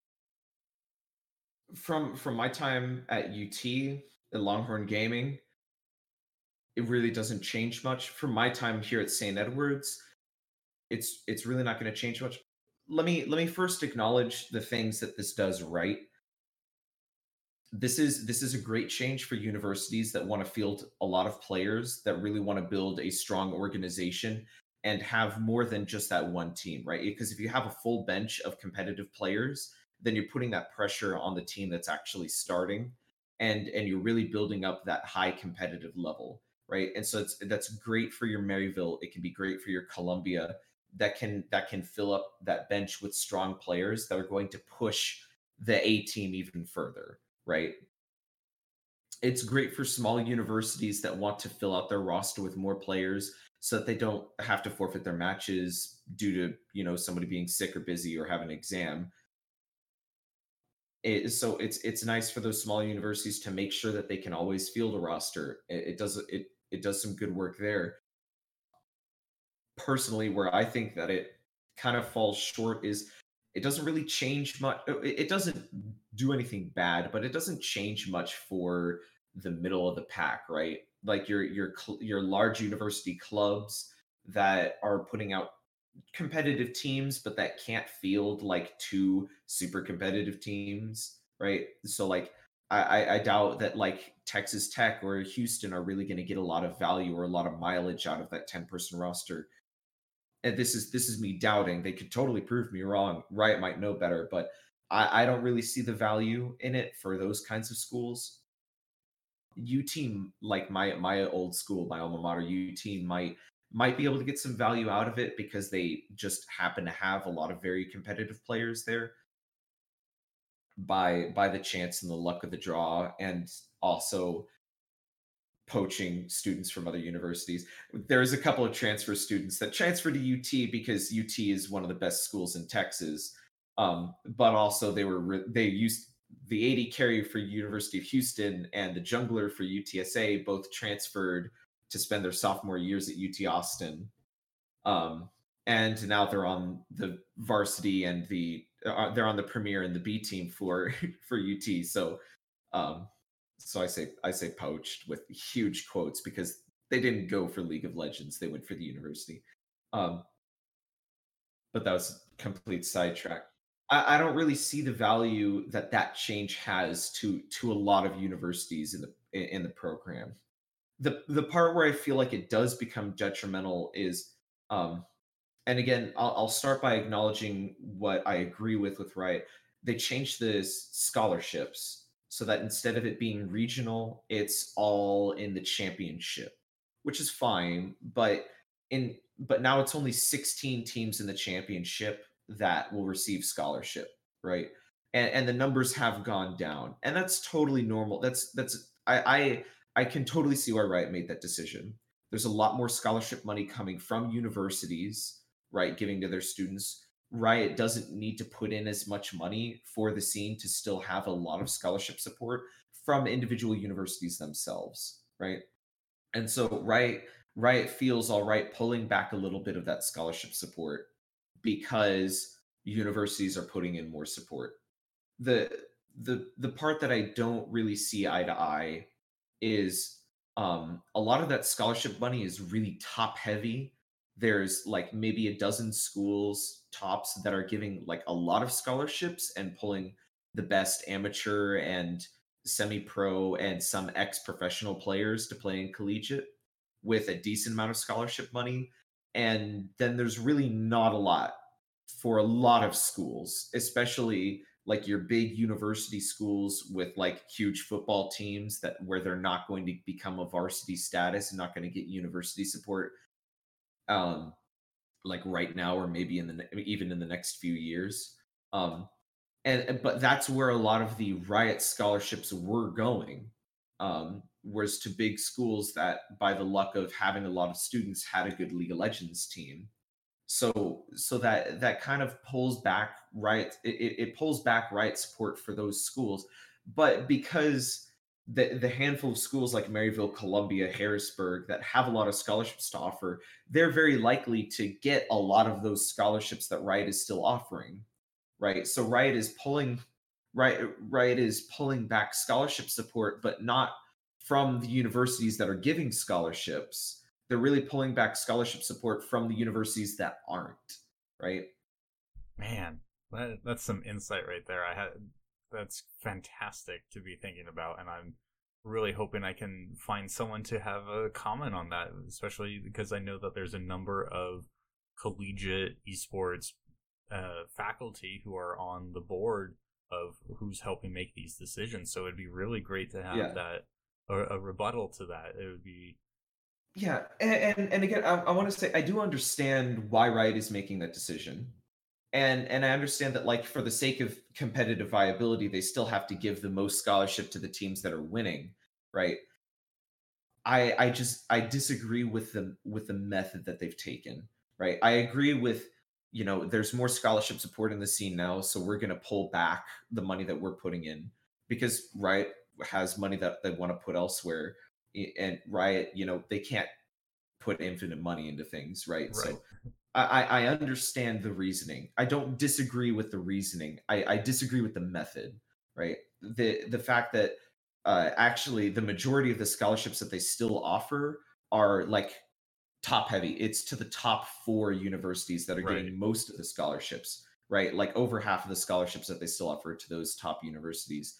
From from my time at U T at Longhorn Gaming, it really doesn't change much. From my time here at Saint Edwards, it's it's really not going to change much. Let me let me first acknowledge the things that this does right. This is this is a great change for universities that want to field a lot of players, that really want to build a strong organization, and have more than just that one team, right? Because if you have a full bench of competitive players, then you're putting that pressure on the team that's actually starting, and and you're really building up that high competitive level, right? And so it's that's great for your Maryville. It can be great for your Columbia, that can that can fill up that bench with strong players that are going to push the A team even further, right? It's great for small universities that want to fill out their roster with more players so that they don't have to forfeit their matches due to, you know, somebody being sick or busy or have an exam. It, so it's it's nice for those small universities to make sure that they can always field a roster. It, it does it it does some good work there. Personally, where I think that it kind of falls short is it doesn't really change much. It it doesn't do anything bad, but it doesn't change much for the middle of the pack, right? Like your your cl- your large university clubs that are putting out competitive teams, but that can't field like two super competitive teams, right? So like I, I I doubt that like Texas Tech or Houston are really going to get a lot of value or a lot of mileage out of that ten person roster. And this is this is me doubting. They could totally prove me wrong. Riot might know better, but I, I don't really see the value in it for those kinds of schools. U T, like my my old school, my alma mater, U T might might be able to get some value out of it because they just happen to have a lot of very competitive players there by by the chance and the luck of the draw, and also poaching students from other universities. There's a couple of transfer students that transfer to U T because U T is one of the best schools in Texas. Um, but also they were re- they used the A D carry for University of Houston and the jungler for U T S A both transferred to spend their sophomore years at U T Austin. Um, and now they're on the varsity and the uh, they're on the premier and the B team for for U T. So um, so I say I say poached with huge quotes because they didn't go for League of Legends; they went for the university. Um, but that was a complete sidetrack. I, I don't really see the value that that change has to to a lot of universities in the in the program. The the part where I feel like it does become detrimental is, um, and again, I'll, I'll start by acknowledging what I agree with with Riot. They changed the s- scholarships so that instead of it being regional, it's all in the championship, which is fine. But in but now it's only sixteen teams in the championship that will receive scholarship, right? And and the numbers have gone down, and that's totally normal. That's that's I I I can totally see why Riot made that decision. There's a lot more scholarship money coming from universities, right, giving to their students. Riot doesn't need to put in as much money for the scene to still have a lot of scholarship support from individual universities themselves, right? And so Riot Riot feels all right pulling back a little bit of that scholarship support because universities are putting in more support. The the the part that I don't really see eye to eye is, um, a lot of that scholarship money is really top heavy. There's like maybe a dozen schools tops that are giving like a lot of scholarships and pulling the best amateur and semi-pro and some ex-professional players to play in collegiate with a decent amount of scholarship money. And then there's really not a lot for a lot of schools, especially like your big university schools with like huge football teams that where they're not going to become a varsity status and not going to get university support, um like right now or maybe in the ne- even in the next few years. um and but that's where a lot of the Riot scholarships were going, um was to big schools that by the luck of having a lot of students had a good League of Legends team. So so that that kind of pulls back Riot, it, it it pulls back Riot support for those schools. But because the the handful of schools like Maryville, Columbia, Harrisburg that have a lot of scholarships to offer, they're very likely to get a lot of those scholarships that Riot is still offering, right? So Riot is pulling Riot Riot is pulling back scholarship support, but not from the universities that are giving scholarships. They're really pulling back scholarship support from the universities that aren't, right? Man, that, that's some insight right there. I had That's fantastic to be thinking about, and I'm really hoping I can find someone to have a comment on that, especially because I know that there's a number of collegiate esports uh, faculty who are on the board of who's helping make these decisions. So it'd be really great to have Yeah. that a, a rebuttal to that. It would be Yeah, and and, and again, I, I want to say I do understand why Riot is making that decision, and and I understand that like for the sake of competitive viability, they still have to give the most scholarship to the teams that are winning, right? I I just I disagree with the with the method that they've taken, right? I agree with, you know, there's more scholarship support in the scene now, so we're going to pull back the money that we're putting in because Riot has money that they want to put elsewhere, i- and Riot, you know, they can't put infinite money into things, right? right. So I, I I understand the reasoning. I don't disagree with the reasoning. I, I disagree with the method, right? The the fact that uh, actually the majority of the scholarships that they still offer are like top heavy. It's to the top four universities that are Right. getting most of the scholarships, right? Like over half of the scholarships that they still offer to those top universities,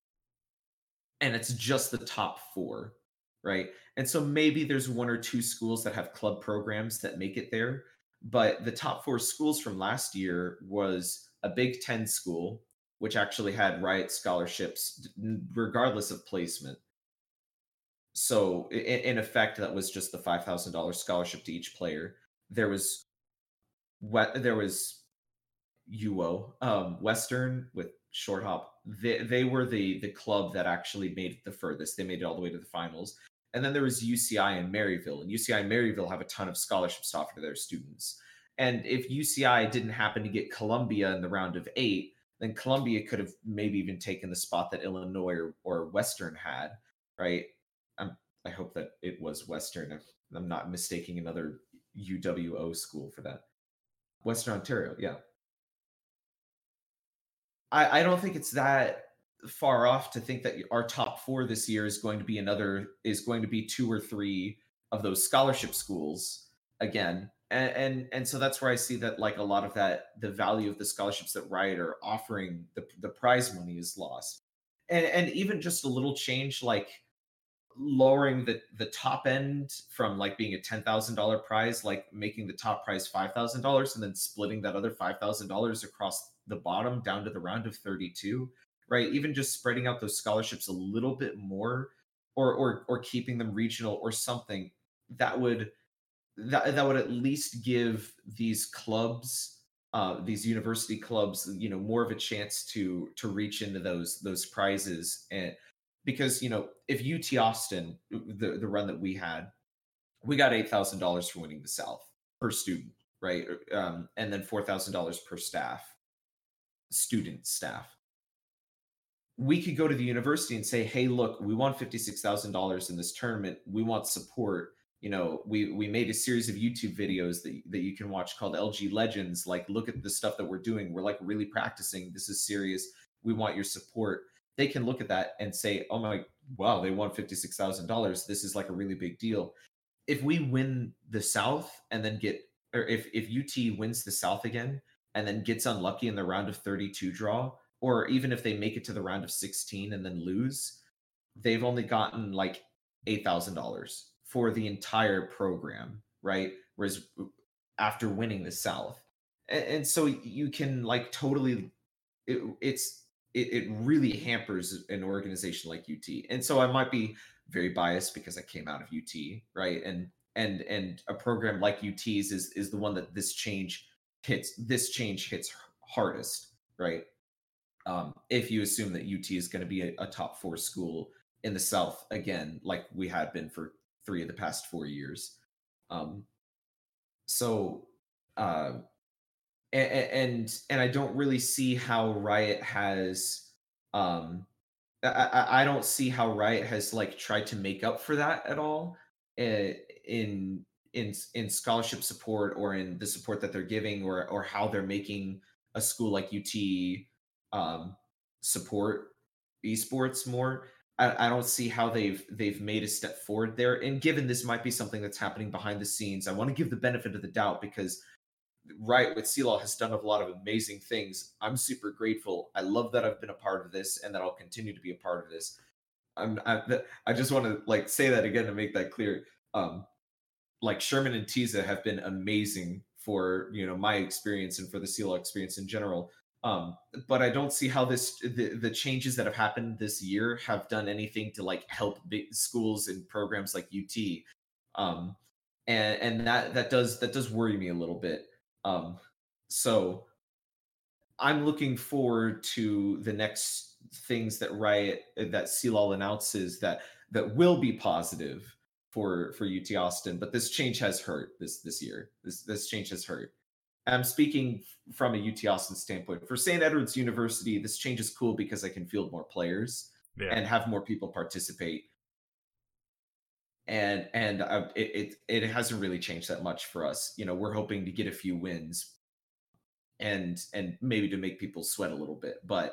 and it's just the top four, right? And so maybe there's one or two schools that have club programs that make it there, but the top four schools from last year was a Big Ten school, which actually had Riot scholarships regardless of placement. So in, in effect, that was just the five thousand dollars scholarship to each player. There was what there was U O, um, Western with short hop. They they were the the club that actually made it the furthest. They made it all the way to the finals. And then there was U C I and Maryville, and U C I and Maryville have a ton of scholarships to offer to their students. And if U C I didn't happen to get Columbia in the round of eight, then Columbia could have maybe even taken the spot that Illinois or, or Western had, right? I'm, I hope that it was Western. If I'm not mistaking another U W O school for that. Western Ontario, yeah. I, I don't think it's that far off to think that our top four this year is going to be another is going to be two or three of those scholarship schools again. And, and and so that's where I see that like a lot of that the value of the scholarships that Riot are offering, the the prize money is lost. And and even just a little change like lowering the the top end from like being a ten thousand dollar prize, like making the top prize five thousand dollars, and then splitting that other five thousand dollars across the bottom down to the round of thirty two, right? Even just spreading out those scholarships a little bit more, or or or keeping them regional or something that would that that would at least give these clubs. Uh, these university clubs, you know, more of a chance to to reach into those those prizes, and because you know if U T Austin, the the run that we had, we got eight thousand dollars for winning the South per student, right? Um, and then four thousand dollars per staff, student staff. We could go to the university and say, "Hey, look, we won fifty six thousand dollars in this tournament. We want support." You know, we we made a series of YouTube videos that that you can watch called L G Legends. Like, look at the stuff that we're doing. We're like really practicing. This is serious. We want your support. They can look at that and say, "Oh my, wow, they won fifty six thousand dollars. This is like a really big deal." If we win the South and then get, or if if U T wins the South again and then gets unlucky in the round of thirty two draw, or even if they make it to the round of sixteen and then lose, they've only gotten like eight thousand dollars for the entire program, right? Whereas after winning the South, and, and so you can like totally, it, it's it, it really hampers an organization like U T. And so I might be very biased because I came out of U T, right? And and and a program like U T's is is the one that this change hits. This change hits hardest, right? Um, if you assume that U T is going to be a, a top four school in the South again, like we had been for three of the past four years. Um, so, uh, and, and and I don't really see how Riot has. Um, I, I I don't see how Riot has like tried to make up for that at all eh, in in in scholarship support or in the support that they're giving or or how they're making a school like U T um, support esports more. I, I don't see how they've they've made a step forward there. And given this might be something that's happening behind the scenes, I want to give the benefit of the doubt because Riot with C L A W has done a lot of amazing things. I'm super grateful. I love that I've been a part of this and that I'll continue to be a part of this. I'm I, I just want to like say that again to make that clear. Um, like Sherman and Tiza have been amazing for you know my experience and for the C L L experience in general. Um, but I don't see how this the, the changes that have happened this year have done anything to like help big schools and programs like U T. Um, and and that that does that does worry me a little bit. Um, so I'm looking forward to the next things that Riot that C L L announces that that will be positive for for U T Austin. But this change has hurt this this year. This this change has hurt. I'm speaking from a U T Austin standpoint. For Saint Edward's University, this change is cool because I can field more players Yeah. and have more people participate. And and uh, it, it it hasn't really changed that much for us. You know, we're hoping to get a few wins and and maybe to make people sweat a little bit. But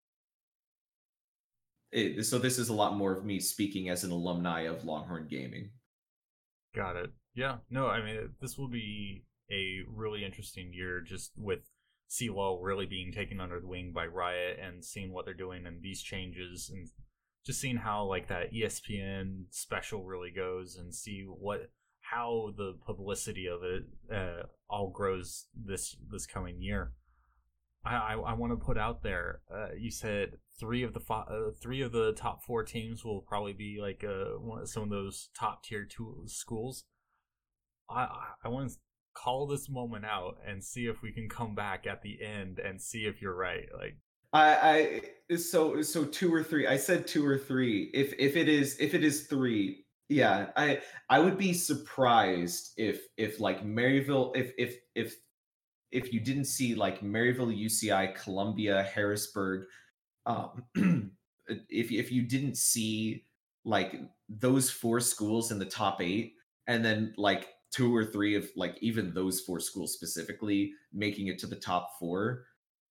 it, so this is a lot more of me speaking as an alumni of Longhorn Gaming. Got it. Yeah. No, I mean, this will be a really interesting year just with C L L really being taken under the wing by Riot and seeing what they're doing and these changes and just seeing how like that E S P N special really goes and see what how the publicity of it uh, all grows this this coming year. I I, I want to put out there. Uh, you said three of the fo- uh, three of the top four teams will probably be like uh, one of, some of those top tier two schools. I I, I want to call this moment out and see if we can come back at the end and see if you're right. Like I I so so two or three. I said two or three. If if it is if it is three, yeah, I I would be surprised if if like Maryville if if if if you didn't see like Maryville, U C I, Columbia, Harrisburg, um, if if you didn't see like those four schools in the top eight, and then like two or three of like even those four schools specifically making it to the top four,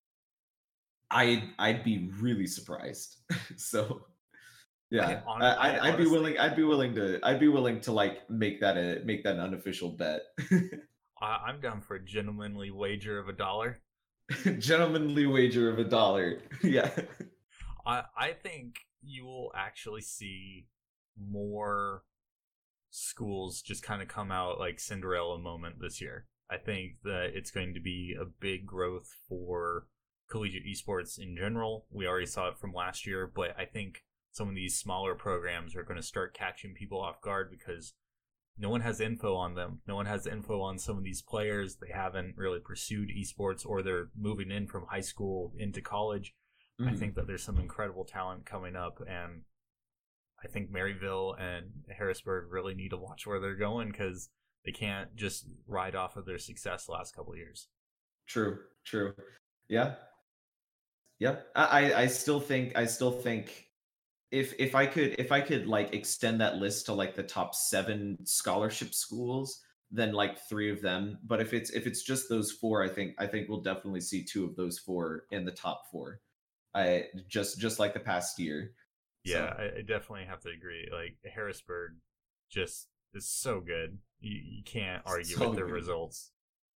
I'd I'd be really surprised. So yeah, I, on, I, I I'd, I'd be honestly, willing. I'd be willing to. I'd be willing to like make that a make that an unofficial bet. I, I'm down for a gentlemanly wager of a dollar. Gentlemanly wager of a dollar. Yeah. I I think you will actually see more schools just kind of come out like Cinderella moment this year. I think that it's going to be a big growth for collegiate esports in general. We already saw it from last year, but I think some of these smaller programs are going to start catching people off guard because no one has info on them. No one has info on some of these players. They haven't really pursued esports or they're moving in from high school into college. Mm-hmm. I think that there's some incredible talent coming up, and I think Maryville and Harrisburg really need to watch where they're going because they can't just ride off of their success the last couple of years. True, true. Yeah. Yep. I, I still think I still think if if I could if I could like extend that list to like the top seven scholarship schools, then like three of them. But if it's if it's just those four, I think I think we'll definitely see two of those four in the top four. I just just like the past year. Yeah, so. I, I definitely have to agree. Like Harrisburg just is so good. You you can't argue so with their good. results.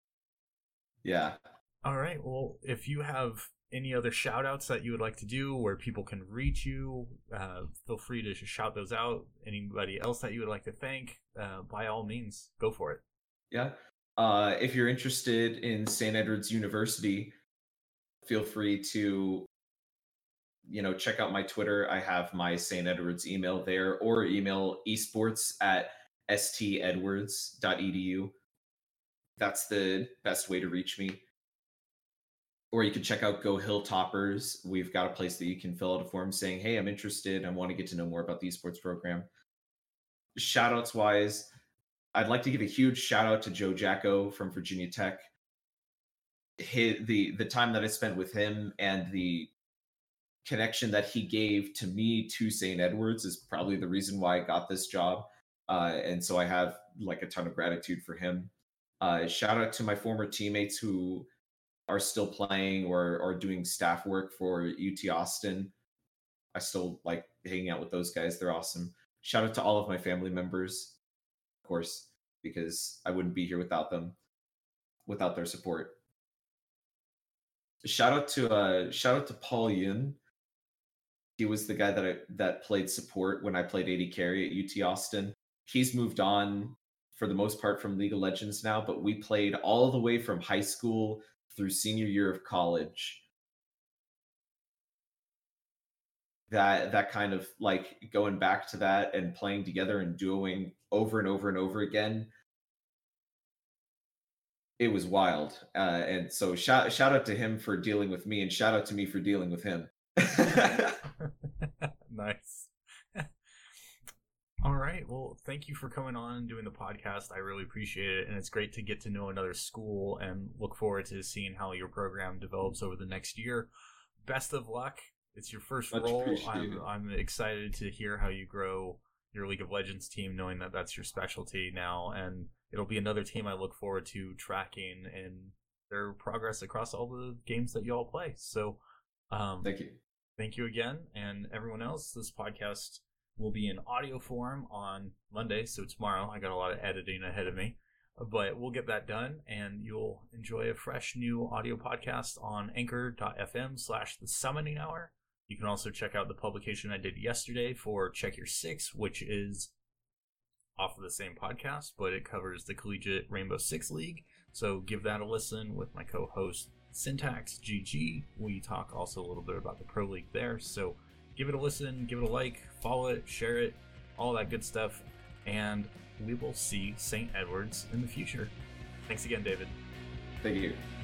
Yeah. All right. Well, if you have any other shout outs that you would like to do where people can reach you, uh, feel free to shout those out. Anybody else that you would like to thank, uh, by all means, go for it. Yeah. Uh, if you're interested in Saint Edward's University, feel free to, you know, check out my Twitter. I have my Saint Edward's email there, or email esports at s t edwards dot e d u. That's the best way to reach me. Or you can check out Go Hilltoppers. We've got a place that you can fill out a form saying, hey, I'm interested. I want to get to know more about the esports program. Shoutouts wise, I'd like to give a huge shout out to Joe Jacko from Virginia Tech. His, the, the time that I spent with him and the connection that he gave to me to Saint Edward's is probably the reason why I got this job. Uh, and so I have like a ton of gratitude for him. Uh, shout out to my former teammates who are still playing or or doing staff work for U T Austin. I still like hanging out with those guys. They're awesome. Shout out to all of my family members, of course, because I wouldn't be here without them, without their support. Shout out to uh shout out to Paul Yun. He was the guy that I that played support when I played A D carry at U T Austin. He's moved on for the most part from League of Legends now, but we played all the way from high school through senior year of college. That that kind of like going back to that and playing together and duoing over and over and over again. It was wild. Uh, and so shout shout out to him for dealing with me, and shout out to me for dealing with him. Nice. All right. Well, thank you for coming on and doing the podcast. I really appreciate it. And it's great to get to know another school and look forward to seeing how your program develops over the next year. Best of luck. It's your first Much role. appreciated. I'm, I'm excited to hear how you grow your League of Legends team, knowing that that's your specialty now. And it'll be another team I look forward to tracking and their progress across all the games that you all play. So um, Thank you. Thank you again. And everyone else, this podcast will be in audio form on Monday, so tomorrow. I got a lot of editing ahead of me, but we'll get that done, and you'll enjoy a fresh new audio podcast on anchor.fm slash the summoning hour. You can also check out the publication I did yesterday for Check Your Six, which is off of the same podcast, but it covers the Collegiate Rainbow Six League, so give that a listen with my co-host Syntax G G. We talk also a little bit about the Pro League there, so give it a listen, give it a like, follow it, share it, all that good stuff, and we will see Saint Edward's in the future. Thanks again, David. Thank you.